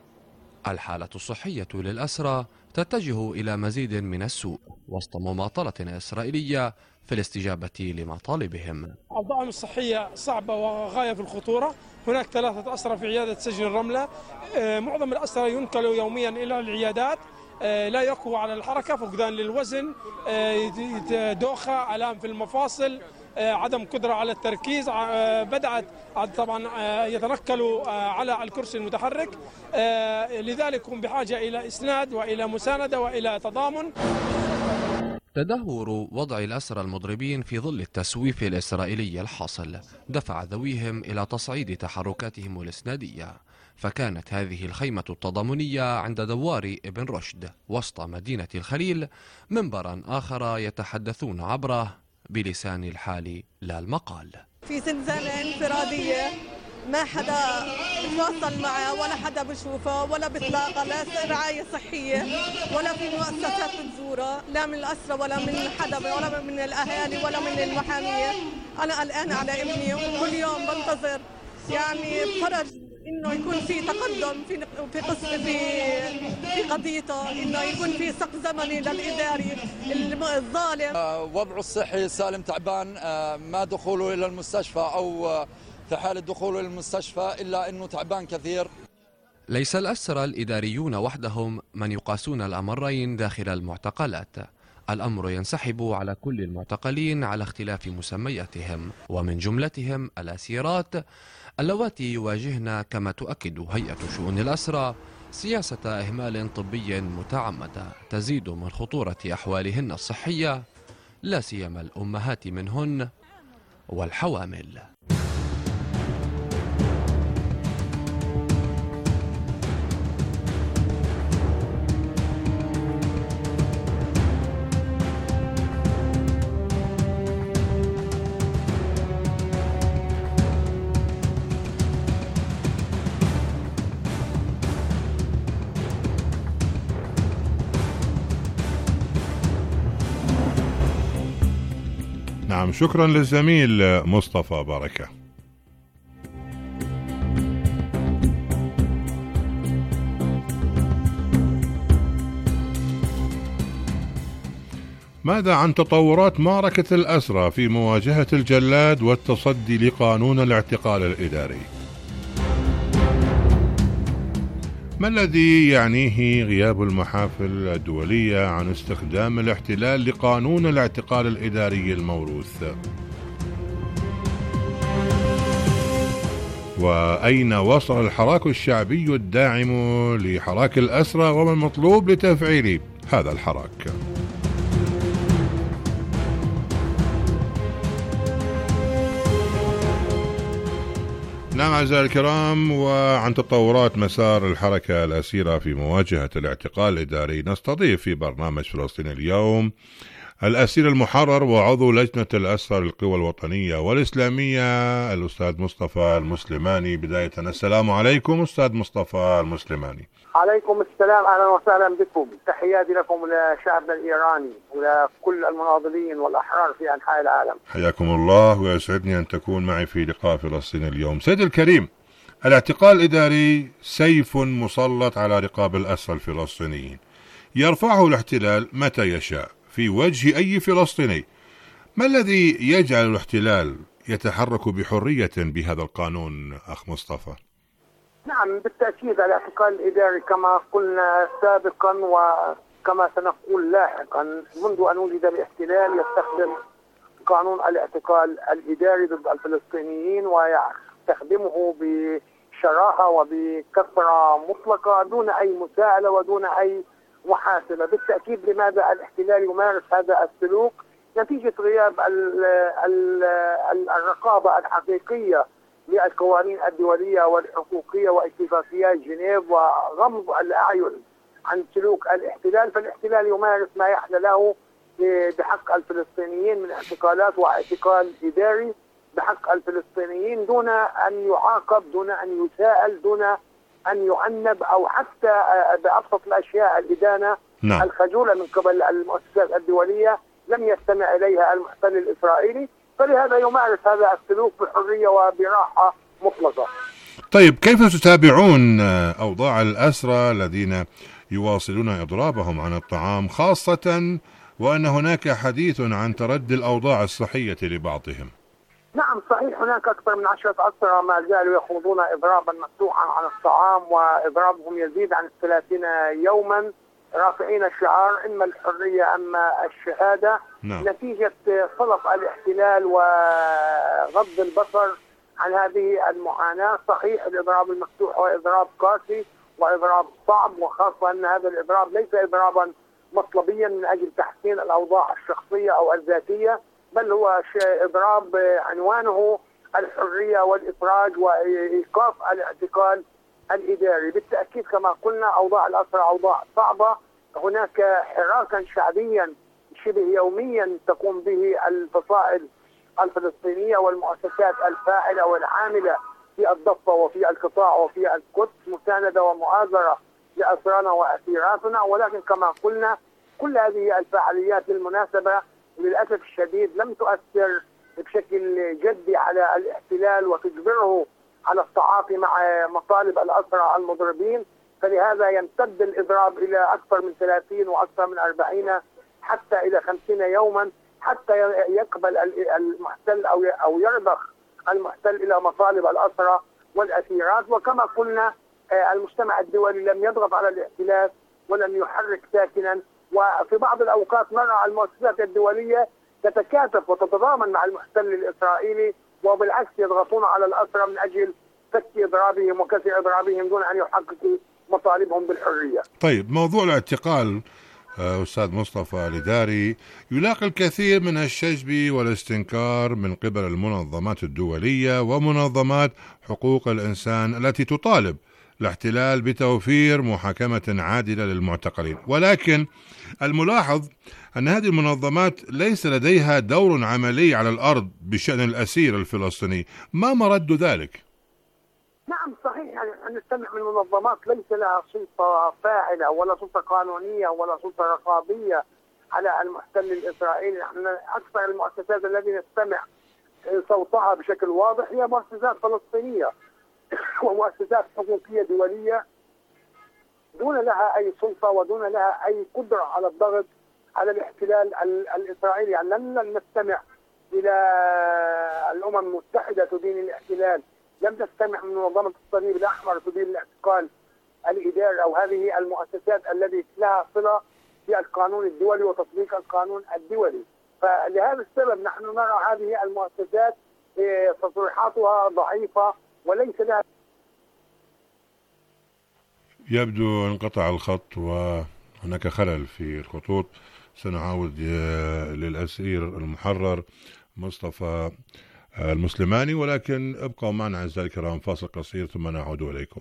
الحالة الصحية للأسرى تتجه إلى مزيد من السوء وسط مماطلة إسرائيلية في الاستجابة لمطالبهم. أوضاعهم الصحية صعبة وغاية في الخطورة. هناك 3 أسرى في عيادة سجن الرملة، معظم الأسرى ينقلوا يوميا إلى العيادات، لا يقوى على الحركة، فقدان للوزن، دوخة، آلام في المفاصل، عدم قدرة على التركيز. بدأت طبعا يتنقلوا على الكرسي المتحرك، لذلك هم بحاجة إلى إسناد وإلى مساندة وإلى تضامن. تدهور وضع الأسرى المضربين في ظل التسويف الإسرائيلي الحاصل دفع ذويهم إلى تصعيد تحركاتهم الإسنادية، فكانت هذه الخيمة التضامنية عند دوار ابن رشد وسط مدينة الخليل منبرا آخر يتحدثون عبره بلسان الحال لا المقال. في زنزانة انفرادية ما حدا بتواصل معه ولا حدا بشوفه ولا بتلاقى، لا رعاية صحية ولا في مؤسسات بتزوره، لا من الأسرى ولا من حدا ولا من الأهالي ولا من المحامية. أنا قلقانة على ابني وكل يوم بنتظر يعني فرج انه يكون في تقدم في قصه في قضيته، انه يكون في سقف زمني للاداري الظالم. وضعه الصحي سالم تعبان، ما دخوله الى المستشفى او في حاله دخوله الى المستشفى الا انه تعبان كثير. ليس الأسرى الإداريون وحدهم من يقاسون الأمرين داخل المعتقلات. الأمر ينسحب على كل المعتقلين على اختلاف مسمياتهم، ومن جملتهم الأسيرات اللواتي يواجهن كما تؤكد هيئة شؤون الأسرى سياسة إهمال طبي متعمدة تزيد من خطورة أحوالهن الصحية، لا سيما الأمهات منهن والحوامل. نعم، شكرا للزميل مصطفى بركة. ماذا عن تطورات معركة الأسرى في مواجهة الجلاد والتصدي لقانون الاعتقال الإداري؟ ما الذي يعنيه غياب المحافل الدولية عن استخدام الاحتلال لقانون الاعتقال الإداري الموروث؟ وأين وصل الحراك الشعبي الداعم لحراك الأسرى، وما المطلوب لتفعيل هذا الحراك؟ نعم أعزائي الكرام، وعن تطورات مسار الحركة الأسيرة في مواجهة الاعتقال الإداري نستضيف في برنامج فلسطين اليوم الأسير المحرر وعضو لجنة الأسرى للقوى الوطنية والإسلامية الأستاذ مصطفى المسلماني. بداية السلام عليكم أستاذ مصطفى المسلماني. عليكم السلام، أهلا وسهلا بكم. تحياتي لكم ولشعبنا الإيراني ولكل المناضلين والأحرار في أنحاء العالم. حياكم الله، ويسعدني أن تكون معي في لقاء فلسطين اليوم. سيد الكريم، الاعتقال الإداري سيف مسلط على رقاب الأسرى الفلسطينيين يرفعه الاحتلال متى يشاء في وجه أي فلسطيني. ما الذي يجعل الاحتلال يتحرك بحرية بهذا القانون أخ مصطفى؟ نعم بالتأكيد الاعتقال الإداري كما قلنا سابقا وكما سنقول لاحقا، منذ أن ولد الاحتلال يستخدم قانون الاعتقال الإداري ضد الفلسطينيين ويستخدمه بشراهة وبكثرة مطلقة دون أي مساءلة ودون أي محاسبة. بالتأكيد لماذا الاحتلال يمارس هذا السلوك؟ نتيجة غياب الرقابة الحقيقية للقوانين الدولية والحقوقية واتفاقيات جنيف وغمض الأعين عن سلوك الاحتلال. فالاحتلال يمارس ما يحل له بحق الفلسطينيين من اعتقالات واعتقال إداري بحق الفلسطينيين دون أن يعاقب، دون أن يساءل، دون أن يعنب، أو حتى بأبسط الأشياء الإدانة الخجولة من قبل المؤسسات الدولية لم يستمع إليها المحتل الإسرائيلي. فلهذا يمارس هذا السلوك بحرية وبراحة مطلقة. طيب، كيف تتابعون أوضاع الأسرى الذين يواصلون إضرابهم عن الطعام، خاصة وأن هناك حديث عن تردي الأوضاع الصحية لبعضهم؟ نعم صحيح، هناك أكثر من 10 أسرى ما زالوا يخوضون إضرابا مفتوحا عن الطعام، وإضرابهم يزيد عن 30 يوما، رافعين شعار إما الحرية أما الشهادة. نتيجة صلف الاحتلال وغض البصر عن هذه المعاناة. صحيح الإضراب المفتوح هو إضراب قاسي وإضراب صعب، وخاصة أن هذا الإضراب ليس إضرابا مطلبيا من أجل تحسين الأوضاع الشخصية أو الذاتية، بل هو إضراب عنوانه الحرية والإفراج وإيقاف الاعتقال الإداري. بالتأكيد كما قلنا أوضاع الأسرى أوضاع صعبة، هناك حراكا شعبيا شبه يوميا تقوم به الفصائل الفلسطينية والمؤسسات الفاعلة والعاملة في الضفة وفي القطاع وفي القدس، مساندة ومؤازرة لأسرانا وأسيراتنا. ولكن كما قلنا كل هذه الفعاليات بالمناسبة للأسف الشديد لم تؤثر بشكل جدي على الاحتلال وتجبره على التعاطي مع مطالب الأسرى المضربين. فلهذا يمتد الإضراب إلى أكثر من 30 وأكثر من 40 حتى إلى 50 يوما، حتى يقبل المحتل أو يرضخ المحتل إلى مطالب الأسرى والأسيرات. وكما قلنا المجتمع الدولي لم يضغط على الاحتلال ولم يحرك ساكنا وفي بعض الأوقات نرى المؤسسات الدولية تتكاتف وتتضامن مع المحتل الإسرائيلي، وبالعكس يضغطون على الأسرى من أجل فك إضرابهم وكسر إضرابهم دون أن يحققوا مطالبهم بالحرية. طيب، موضوع الاعتقال أستاذ مصطفى الإداري يلاقي الكثير من الشجب والاستنكار من قبل المنظمات الدولية ومنظمات حقوق الإنسان التي تطالب الاحتلال بتوفير محاكمة عادلة للمعتقلين، ولكن الملاحظ أن هذه المنظمات ليس لديها دور عملي على الأرض بشأن الأسير الفلسطيني. ما مرد ذلك؟ نعم صحيح، يعني نستمع من منظمات ليس لها سلطة فاعلة ولا سلطة قانونية ولا سلطة رقابية على المحتل الإسرائيلي. نحن أكثر المؤسسات التي نستمع صوتها بشكل واضح هي مؤسسات فلسطينية ومؤسسات حقوقية دولية دون لها أي سلطة ودون لها أي قدرة على الضغط على الاحتلال الإسرائيلي. يعني لن نستمع إلى الأمم المتحدة تدين الاحتلال، لم تستمع من منظمة الصليب الأحمر تدين الاعتقال الإداري، أو هذه المؤسسات التي لها صلة بالقانون الدولي وتطبيق القانون الدولي. فلهذا السبب نحن نرى هذه المؤسسات تصريحاتها ضعيفة وليس لها. يبدو انقطع الخط وهناك خلل في الخطوط. سنعود للأسير المحرر مصطفى المسلماني، ولكن ابقوا معنا أعزائي الكرام فاصل قصير ثم نعود إليكم.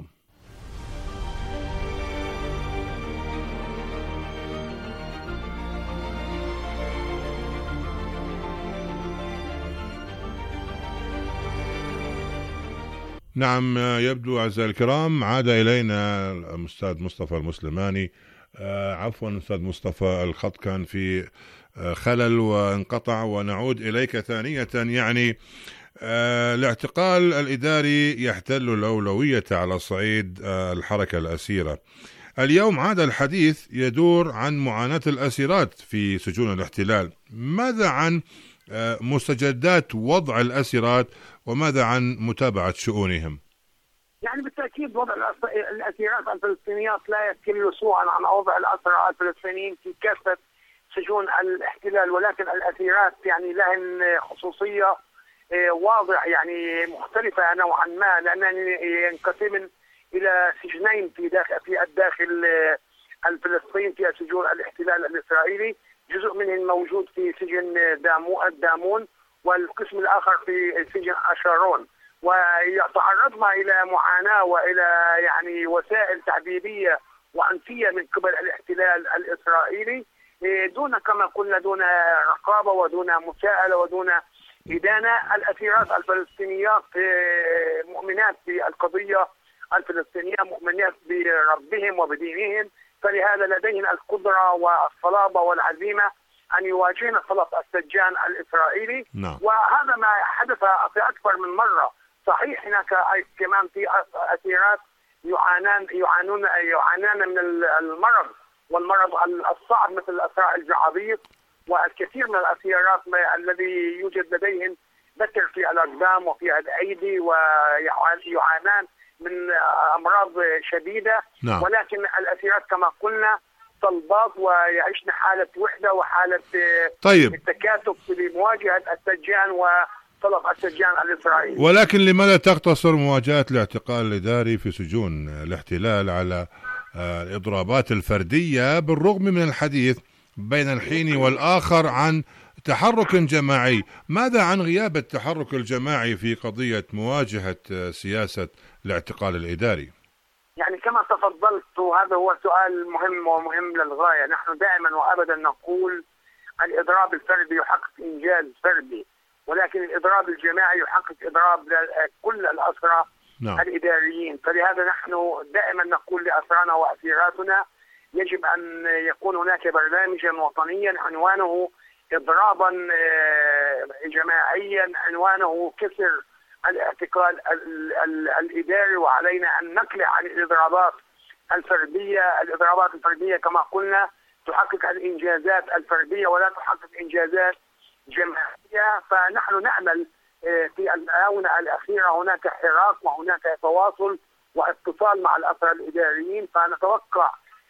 نعم، يبدو أعزائي الكرام عاد إلينا الأستاذ مصطفى المسلماني. عفوا أستاذ مصطفى، الخط كان في خلل وانقطع، ونعود إليك ثانية. يعني الاعتقال الإداري يحتل الأولوية على صعيد الحركة الأسيرة. اليوم عاد الحديث يدور عن معاناة الأسيرات في سجون الاحتلال. ماذا عن مستجدات وضع الأسيرات وماذا عن متابعة شؤونهم؟ يعني بالتأكيد وضع الأسيرات الفلسطينيات لا يقل سوءا عن وضع الأسرى الفلسطينيين في كافة سجون الاحتلال، ولكن الأسيرات يعني لهن خصوصية واضح يعني مختلفة نوعا ما، لأنني ينقسم إلى سجنين في الداخل الفلسطيني في سجون الاحتلال الإسرائيلي. جزء منهم موجود في سجن دامون والقسم الآخر في سجن أشارون، ويتعرضنا إلى معاناة وإلى يعني وسائل تعذيبية وعنفية من قبل الاحتلال الإسرائيلي دون كما قلنا دون رقابة ودون مساءلة ودون إدانة. الأسيرات الفلسطينيات مؤمنات بالقضية الفلسطينية، مؤمنات بربهم وبدينهم، فلهذا لديهم القدرة والصلابة والعزيمة أن يواجهن صلة السجان الإسرائيلي. نعم. وهذا ما حدث في أكثر من مرة. صحيح هناك كمان في أسيرات يعانان من المرض والمرض الصعب مثل الأسرى الجعابيط، والكثير من الأسيرات الذي يوجد لديهم بتر في الأقدام وفي الأيدي ويعانان من أمراض شديدة. نعم. ولكن الأسيرات كما قلنا صلبات ويعيشن حالة وحدة وحالة التكاتف لمواجهة السجان وطلب السجان الإسرائيلي. ولكن لماذا تقتصر مواجهة الاعتقال الإداري في سجون الاحتلال على الإضرابات الفردية، بالرغم من الحديث بين الحين والآخر عن تحرك جماعي؟ ماذا عن غياب التحرك الجماعي في قضية مواجهة سياسة الاعتقال الإداري؟ يعني كما تفضلت وهذا هو سؤال مهم ومهم للغاية. نحن دائما وأبدا نقول الإضراب الفردي يحقق إنجاز فردي، ولكن الإضراب الجماعي يحقق إضراب كل الأسرى الإداريين. فلهذا نحن دائما نقول لأسرانا وأسيراتنا يجب أن يكون هناك برنامجا وطنيا عنوانه إضرابا جماعيا، عنوانه كسر الاعتقال الإداري، وعلينا أن نقلع عن الإضرابات الفردية. الإضرابات الفردية كما قلنا تحقق الإنجازات الفردية ولا تحقق إنجازات جماعية. فنحن نعمل في الآونة الأخيرة هناك حراك وهناك تواصل واتصال مع الأسرى الإداريين، فنتوقع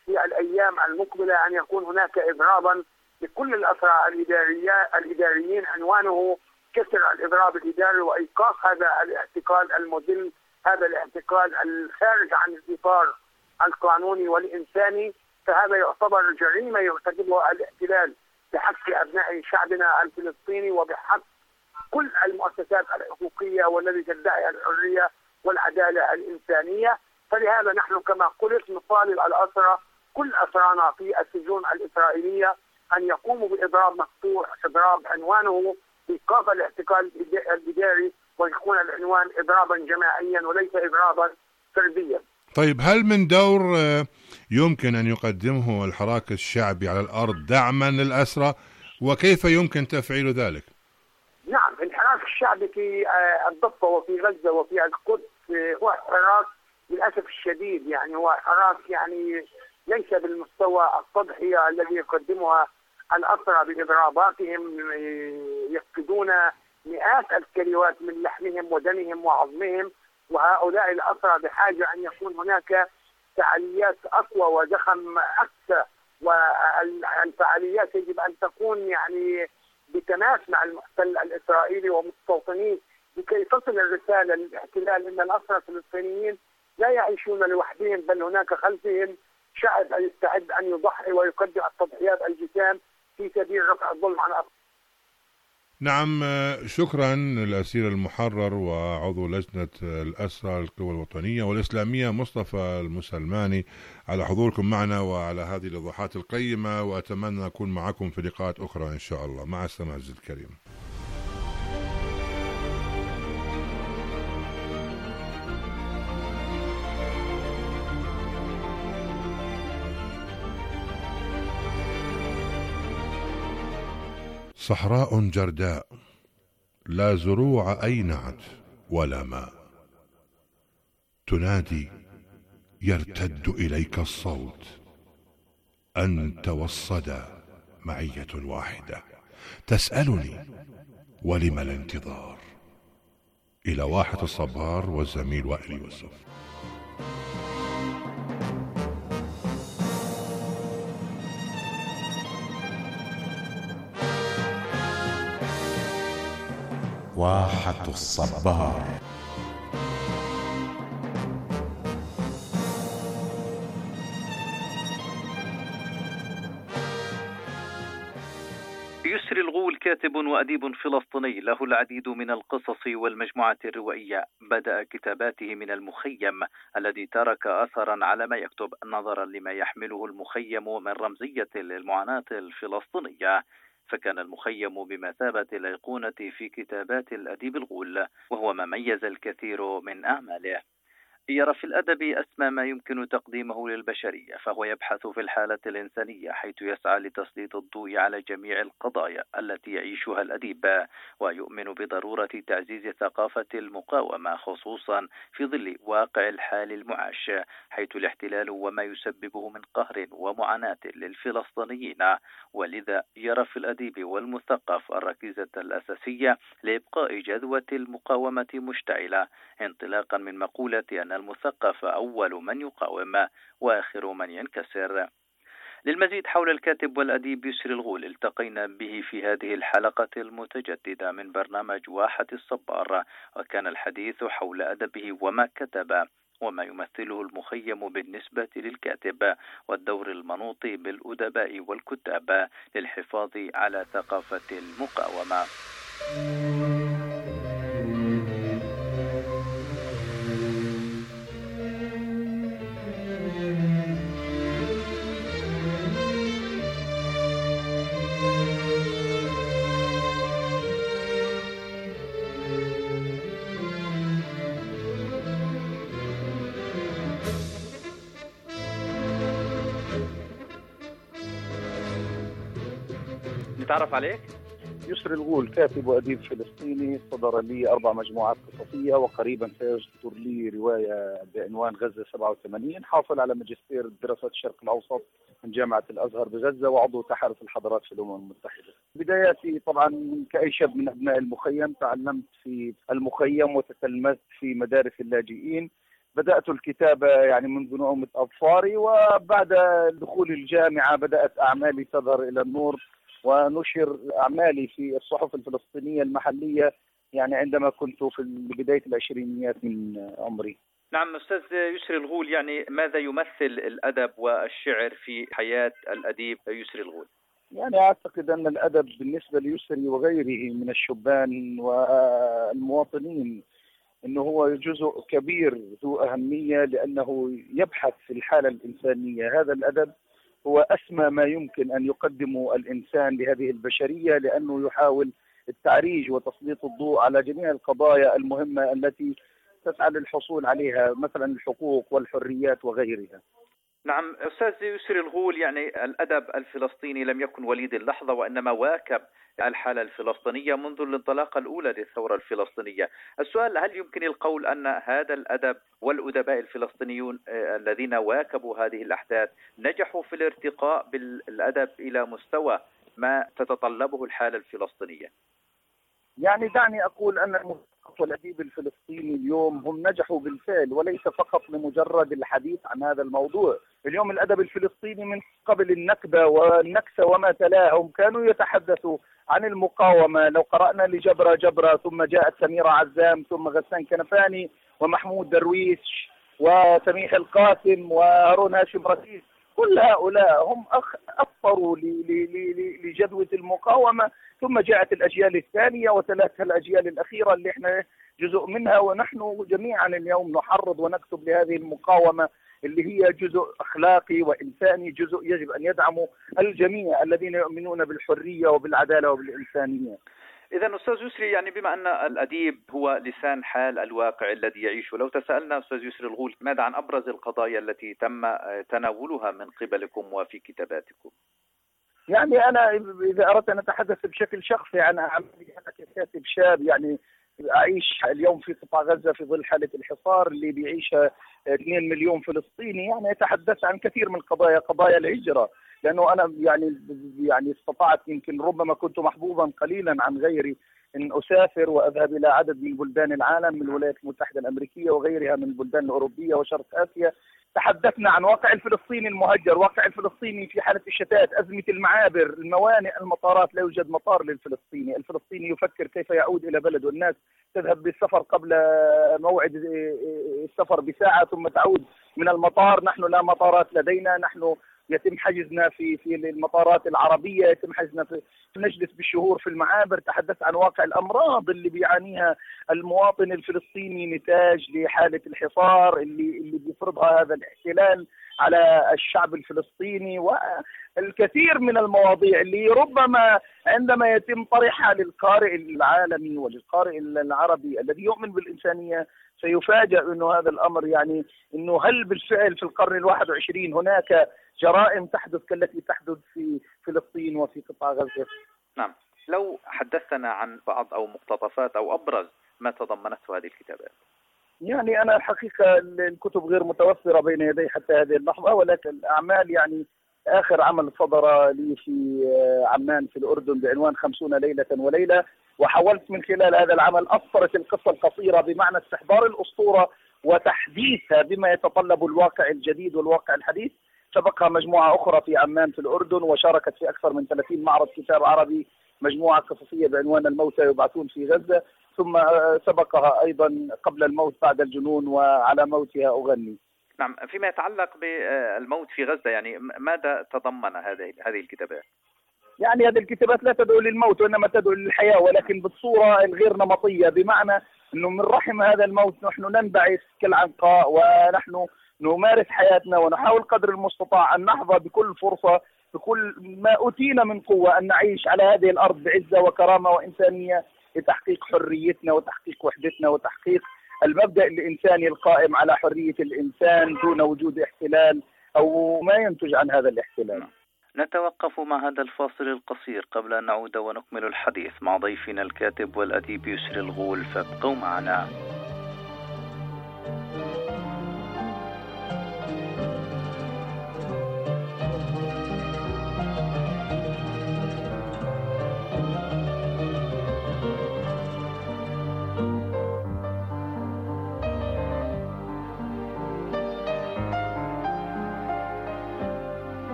في الأيام المقبلة أن يكون هناك إضرابا لكل الأسرى الإداريين عنوانه كسر الإضراب الإداري وإيقاف هذا الاعتقال المذل، هذا الاعتقال الخارج عن الإطار القانوني والإنساني. فهذا يعتبر جريمة يرتكبها الاحتلال بحق أبناء شعبنا الفلسطيني وبحق كل المؤسسات الحقوقية والذي تدعي الحرية والعدالة الإنسانية. فلهذا نحن كما قلت نطالب الأسرى كل أسرانا في السجون الإسرائيلية أن يقوموا بإضراب مفتوح، إضراب عنوانه إيقاف الاعتقال الإداري، ويكون العنوان إضرابا جماعيا وليس إضرابا فرديا. طيب، هل من دور يمكن أن يقدمه الحراك الشعبي على الأرض دعما للأسرى، وكيف يمكن تفعيل ذلك؟ نعم، الحراك الشعبي في الضفة وفي غزة وفي القدس هو حراك للأسف الشديد، يعني هو حراك يعني ليس بالمستوى التضحية الذي يقدمها الأسرى بإضراباتهم، يفقدون مئات الكيلوات من لحمهم ودمهم وعظمهم، وهؤلاء الأسرى بحاجة أن يكون هناك فعاليات أقوى وضخم أكثر، والفعاليات يجب أن تكون يعني بتماس مع المحتل الإسرائيلي ومستوطنيه لكي تصل الرسالة للاحتلال أن الأسرى الفلسطينيين لا يعيشون لوحدهم، بل هناك خلفهم شعب يستعد أن يضحي ويقدم التضحيات الجسام في سبيل رفع الظلم عن الأرض. نعم، شكرا للأسير المحرر وعضو لجنة الأسرى القوى الوطنية والإسلامية مصطفى المسلماني على حضوركم معنا وعلى هذه الإيضاحات القيمة، وأتمنى أكون معكم في لقاءات أخرى إن شاء الله. مع السلامة عزيزي الكريم. صحراء جرداء لا زروع أينعت ولا ماء، تنادي يرتد إليك الصوت، أنت والصدى معية واحدة، تسألني ولم الانتظار. إلى واحة الصبار والزميل وائل يوسف. واحة الصبار. يسري الغول كاتب وأديب فلسطيني له العديد من القصص والمجموعات الروائية. بدأ كتاباته من المخيم الذي ترك أثرا على ما يكتب نظرا لما يحمله المخيم من رمزية للمعاناة الفلسطينية، فكان المخيم بمثابة الأيقونة في كتابات الأديب الغول، وهو ما ميز الكثير من أعماله. يرى في الأدب أسمى ما يمكن تقديمه للبشرية، فهو يبحث في الحالة الإنسانية حيث يسعى لتسليط الضوء على جميع القضايا التي يعيشها الأديب، ويؤمن بضرورة تعزيز ثقافة المقاومة خصوصا في ظل واقع الحال المعاش، حيث الاحتلال وما يسببه من قهر ومعاناة للفلسطينيين. ولذا يرى في الأديب والمثقف الركيزة الأساسية لإبقاء جذوة المقاومة مشتعلة، انطلاقا من مقولة أن المثقف أول من يقاوم وآخر من ينكسر. للمزيد حول الكاتب والأديب يسري الغول التقينا به في هذه الحلقة المتجددة من برنامج واحة الصبار، وكان الحديث حول أدبه وما كتب وما يمثله المخيم بالنسبة للكاتب، والدور المنوط بالأدباء والكتاب للحفاظ على ثقافة المقاومة. نتعرف عليك؟ يسري الغول كاتب وأديب فلسطيني، صدر لي 4 مجموعات قصصية، وقريبا سيصدر لي رواية بعنوان غزة 87. حاصل على ماجستير دراسات الشرق الأوسط من جامعة الأزهر بغزة، وعضو تحالف الحضارات في الأمم المتحدة. بداياتي طبعا كأي شاب من أبناء المخيم، تعلمت في المخيم وتتلمذت في مدارس اللاجئين، بدأت الكتابة يعني منذ نعومة أظفاري، وبعد دخول الجامعة بدأت أعمالي تظهر إلى النور، ونشر أعمالي في الصحف الفلسطينية المحلية يعني عندما كنت في بداية العشرينيات من عمري. نعم أستاذ يسري الغول، يعني ماذا يمثل الأدب والشعر في حياة الأديب يسري الغول؟ يعني أعتقد أن الأدب بالنسبة ليسري وغيره من الشبان والمواطنين أنه هو جزء كبير ذو أهمية، لأنه يبحث في الحالة الإنسانية. هذا الأدب هو أسمى ما يمكن أن يقدمه الإنسان لهذه البشرية، لأنه يحاول التعريج وتسليط الضوء على جميع القضايا المهمة التي تسعى للحصول عليها، مثلا الحقوق والحريات وغيرها. نعم أستاذ يسري الغول، يعني الأدب الفلسطيني لم يكن وليد اللحظة، وإنما واكب الحالة الفلسطينية منذ الانطلاقة الأولى للثورة الفلسطينية. السؤال: هل يمكن القول أن هذا الأدب والأدباء الفلسطينيون الذين واكبوا هذه الأحداث نجحوا في الارتقاء بالأدب إلى مستوى ما تتطلبه الحالة الفلسطينية؟ يعني دعني أقول أن المثقف والأديب الفلسطيني اليوم هم نجحوا بالفعل، وليس فقط لمجرد الحديث عن هذا الموضوع. اليوم الأدب الفلسطيني من قبل النكبة والنكسة وما تلاهم كانوا يتحدثوا عن المقاومة. لو قرأنا لجبرة جبرة، ثم جاءت سميرة عزام، ثم غسان كنفاني ومحمود درويش وسميح القاسم وهارون هاشم رشيد، كل هؤلاء هم أثروا لجدوى المقاومة. ثم جاءت الأجيال الثانية وتلاتها الأجيال الأخيرة اللي احنا جزء منها، ونحن جميعا اليوم نحرض ونكتب لهذه المقاومة اللي هي جزء أخلاقي وإنساني، جزء يجب أن يدعمه الجميع الذين يؤمنون بالحرية وبالعدالة وبالإنسانية. إذا أستاذ يسري، يعني بما أن الأديب هو لسان حال الواقع الذي يعيشه، لو تسألنا أستاذ يسري الغول ماذا عن أبرز القضايا التي تم تناولها من قبلكم وفي كتاباتكم؟ يعني أنا إذا أردت أن أتحدث بشكل شخصي عن أعمالي، أنا ككاتب شاب يعني أعيش اليوم في قطاع غزة في ظل حالة الحصار اللي بيعيشها 2 مليون فلسطيني. يعني يتحدث عن كثير من القضايا، قضايا الهجرة، لأنه أنا يعني استطعت، يمكن ربما كنت محظوظا قليلا عن غيري، أن أسافر وأذهب إلى عدد من بلدان العالم، من الولايات المتحدة الأمريكية وغيرها من البلدان الأوروبية وشرق آسيا. تحدثنا عن واقع الفلسطيني المهجر، واقع الفلسطيني في حالة الشتات، أزمة المعابر، الموانئ، المطارات، لا يوجد مطار للفلسطيني. الفلسطيني يفكر كيف يعود إلى بلده. الناس تذهب بالسفر قبل موعد السفر بساعة ثم تعود من المطار. نحن لا مطارات لدينا، نحن يتم حجزنا في المطارات العربية، يتم حجزنا نجلس بالشهور في المعابر. تحدث عن واقع الأمراض اللي بيعانيها المواطن الفلسطيني نتاج لحالة الحصار اللي بيفرضها هذا الاحتلال على الشعب الفلسطيني، والكثير من المواضيع اللي ربما عندما يتم طرحها للقارئ العالمي وللقارئ العربي الذي يؤمن بالإنسانية سيفاجأ أنه هذا الأمر، يعني أنه هل بالفعل في القرن 21 هناك جرائم تحدث كالتي تحدث في فلسطين وفي قطاع غزة. نعم، لو حدثنا عن بعض أو مقتطفات أو أبرز ما تضمنته هذه الكتابات. يعني أنا الحقيقة الكتب غير متوفرة بين يدي حتى هذه اللحظة، ولكن الأعمال يعني آخر عمل صدر لي في عمان في الأردن بعنوان 50 ليلة وليلة، وحاولت من خلال هذا العمل أسطرت القصة القصيرة بمعنى استحضار الأسطورة وتحديثها بما يتطلب الواقع الجديد والواقع الحديث. سبقها مجموعة أخرى في عمان في الأردن، وشاركت في أكثر من 30 معرض كتاب عربي مجموعة قصصية بعنوان الموتى يبعثون في غزة، ثم سبقها أيضا قبل الموت بعد الجنون وعلى موتها أغني. نعم، فيما يتعلق بالموت في غزة، يعني ماذا تضمن هذه الكتابات؟ يعني هذه الكتابات لا تدعو للموت وإنما تدعو للحياة، ولكن بالصورة الغير نمطية، بمعنى أنه من رحم هذا الموت نحن ننبعث كالعنقاء، ونحن نمارس حياتنا ونحاول قدر المستطاع أن نحظى بكل فرصة، بكل ما أوتينا من قوة، أن نعيش على هذه الأرض بعزة وكرامة وإنسانية لتحقيق حريتنا وتحقيق وحدتنا وتحقيق المبدأ الإنساني القائم على حرية الإنسان دون وجود احتلال أو ما ينتج عن هذا الاحتلال. نتوقف مع هذا الفاصل القصير قبل أن نعود ونكمل الحديث مع ضيفنا الكاتب والأديب يسري الغول، فابقوا معنا.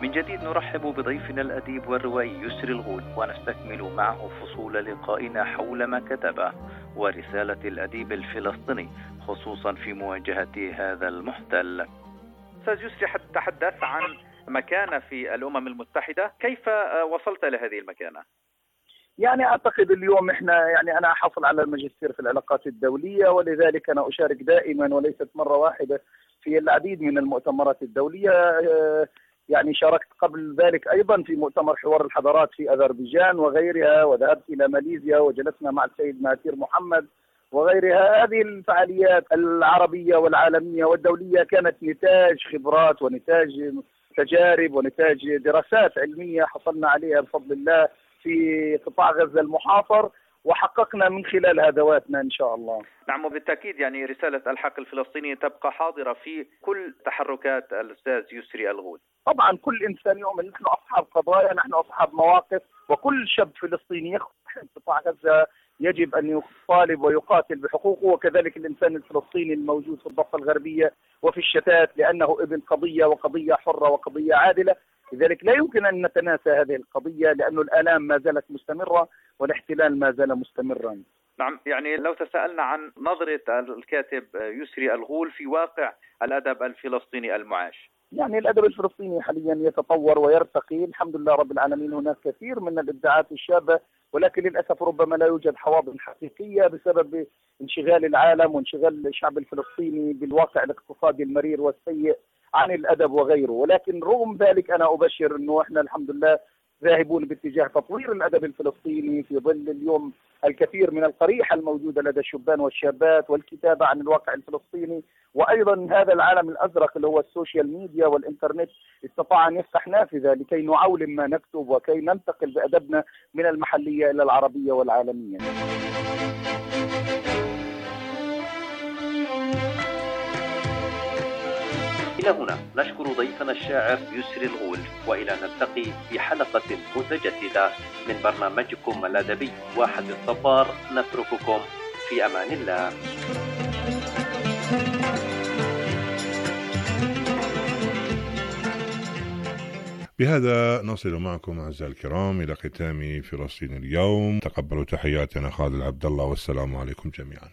من جديد نرحب بضيفنا الأديب والروائي يسري الغول، ونستكمل معه فصول لقائنا حول ما كتبه ورسالة الأديب الفلسطيني خصوصا في مواجهة هذا المحتل. أستاذ يسري، تحدث عن مكانة في الأمم المتحدة، كيف وصلت لهذه المكانة؟ يعني أعتقد اليوم أنا حصل على الماجستير في العلاقات الدولية، ولذلك أنا أشارك دائما وليست مرة واحدة في العديد من المؤتمرات الدولية. يعني شاركت قبل ذلك أيضا في مؤتمر حوار الحضارات في أذربيجان وغيرها، وذهبت إلى ماليزيا وجلسنا مع السيد مهاتير محمد وغيرها. هذه الفعاليات العربية والعالمية والدولية كانت نتاج خبرات ونتاج تجارب ونتاج دراسات علمية حصلنا عليها بفضل الله في قطاع غزة المحاصر، وحققنا من خلال هدواتنا إن شاء الله. نعم، وبالتأكيد يعني رسالة الحق الفلسطيني تبقى حاضرة في كل تحركات الأستاذ يسري الغول. طبعا كل إنسان يؤمن، نحن أصحاب قضايا، نحن أصحاب مواقف، وكل شاب فلسطيني يخرج قطاع غزة يجب أن يطالب ويقاتل بحقوقه، وكذلك الإنسان الفلسطيني الموجود في الضفة الغربية وفي الشتات، لأنه ابن قضية وقضية حرة وقضية عادلة. لذلك لا يمكن أن نتناسى هذه القضية، لأن الآلام ما زالت مستمرة والاحتلال ما زال مستمرا. نعم، يعني لو تساءلنا عن نظرة الكاتب يسري الغول في واقع الأدب الفلسطيني المعاش. يعني الأدب الفلسطيني حاليا يتطور ويرتقي، الحمد لله رب العالمين. هناك كثير من الإبداعات الشابة، ولكن للأسف ربما لا يوجد حواضن حقيقية بسبب انشغال العالم وانشغال الشعب الفلسطيني بالواقع الاقتصادي المرير والسيء عن الأدب وغيره. ولكن رغم ذلك أنا أبشر أنه إحنا الحمد لله ذاهبون باتجاه تطوير الأدب الفلسطيني في ظل اليوم الكثير من القريحة الموجودة لدى الشبان والشابات والكتابة عن الواقع الفلسطيني. وأيضا هذا العالم الأزرق اللي هو السوشيال ميديا والإنترنت استطاع أن يفتح نافذة لكي نعولم ما نكتب وكي ننتقل بأدبنا من المحلية إلى العربية والعالمية. إلى هنا نشكر ضيفنا الشاعر يسري الغول، وإلى نلتقي في حلقة متجددة من برنامجكم الأدبي واحد الصبار. نترككم في أمان الله. بهذا نصل معكم أعزائي الكرام إلى ختام فلسطين اليوم. تقبلوا تحياتنا خالد عبد الله، والسلام عليكم جميعا.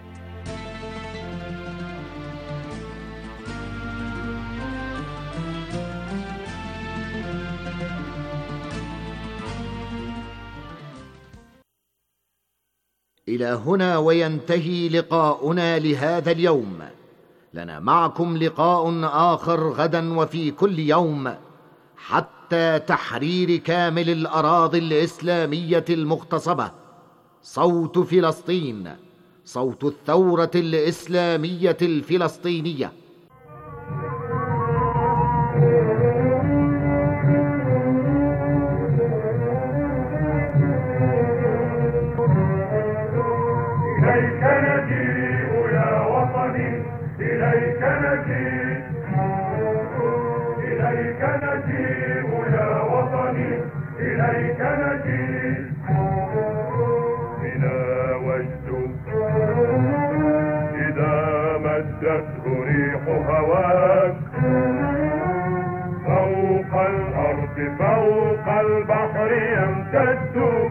إلى هنا وينتهي لقاؤنا لهذا اليوم. لنا معكم لقاء آخر غدا وفي كل يوم، حتى تحرير كامل الأراضي الإسلامية المغتصبة. صوت فلسطين، صوت الثورة الإسلامية الفلسطينية. إليك نجيء يا وطني، إليك نجيء، إليك نجيء يا وطني، إليك نجيء. بنا وجد إذا مدته ريح هواك، فوق الأرض فوق البحر يمتد.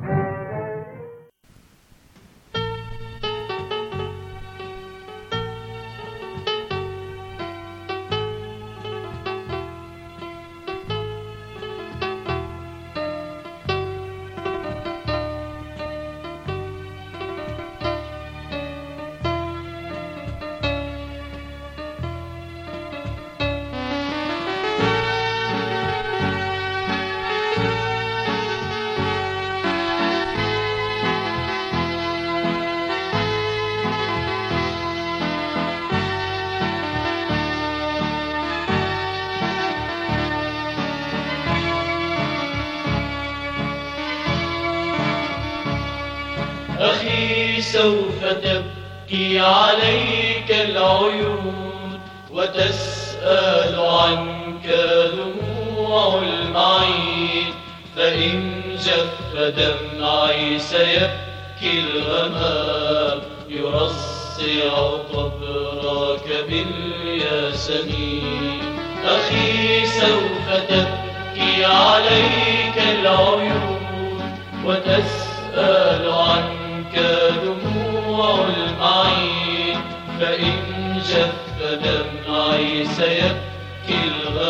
أخي سوف تبكي عليك العيون، وتسأل عنك دموع المعين، فإن جف دمعي سيبكي الغمام، يرصع قبرك بالياسمين. أخي سوف تبكي عليك العيون وتسأل عنك دموع المعين، فإن جف دمعي سيبكي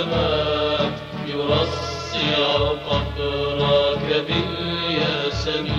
الغمام يرصع قبرك بالياسمين.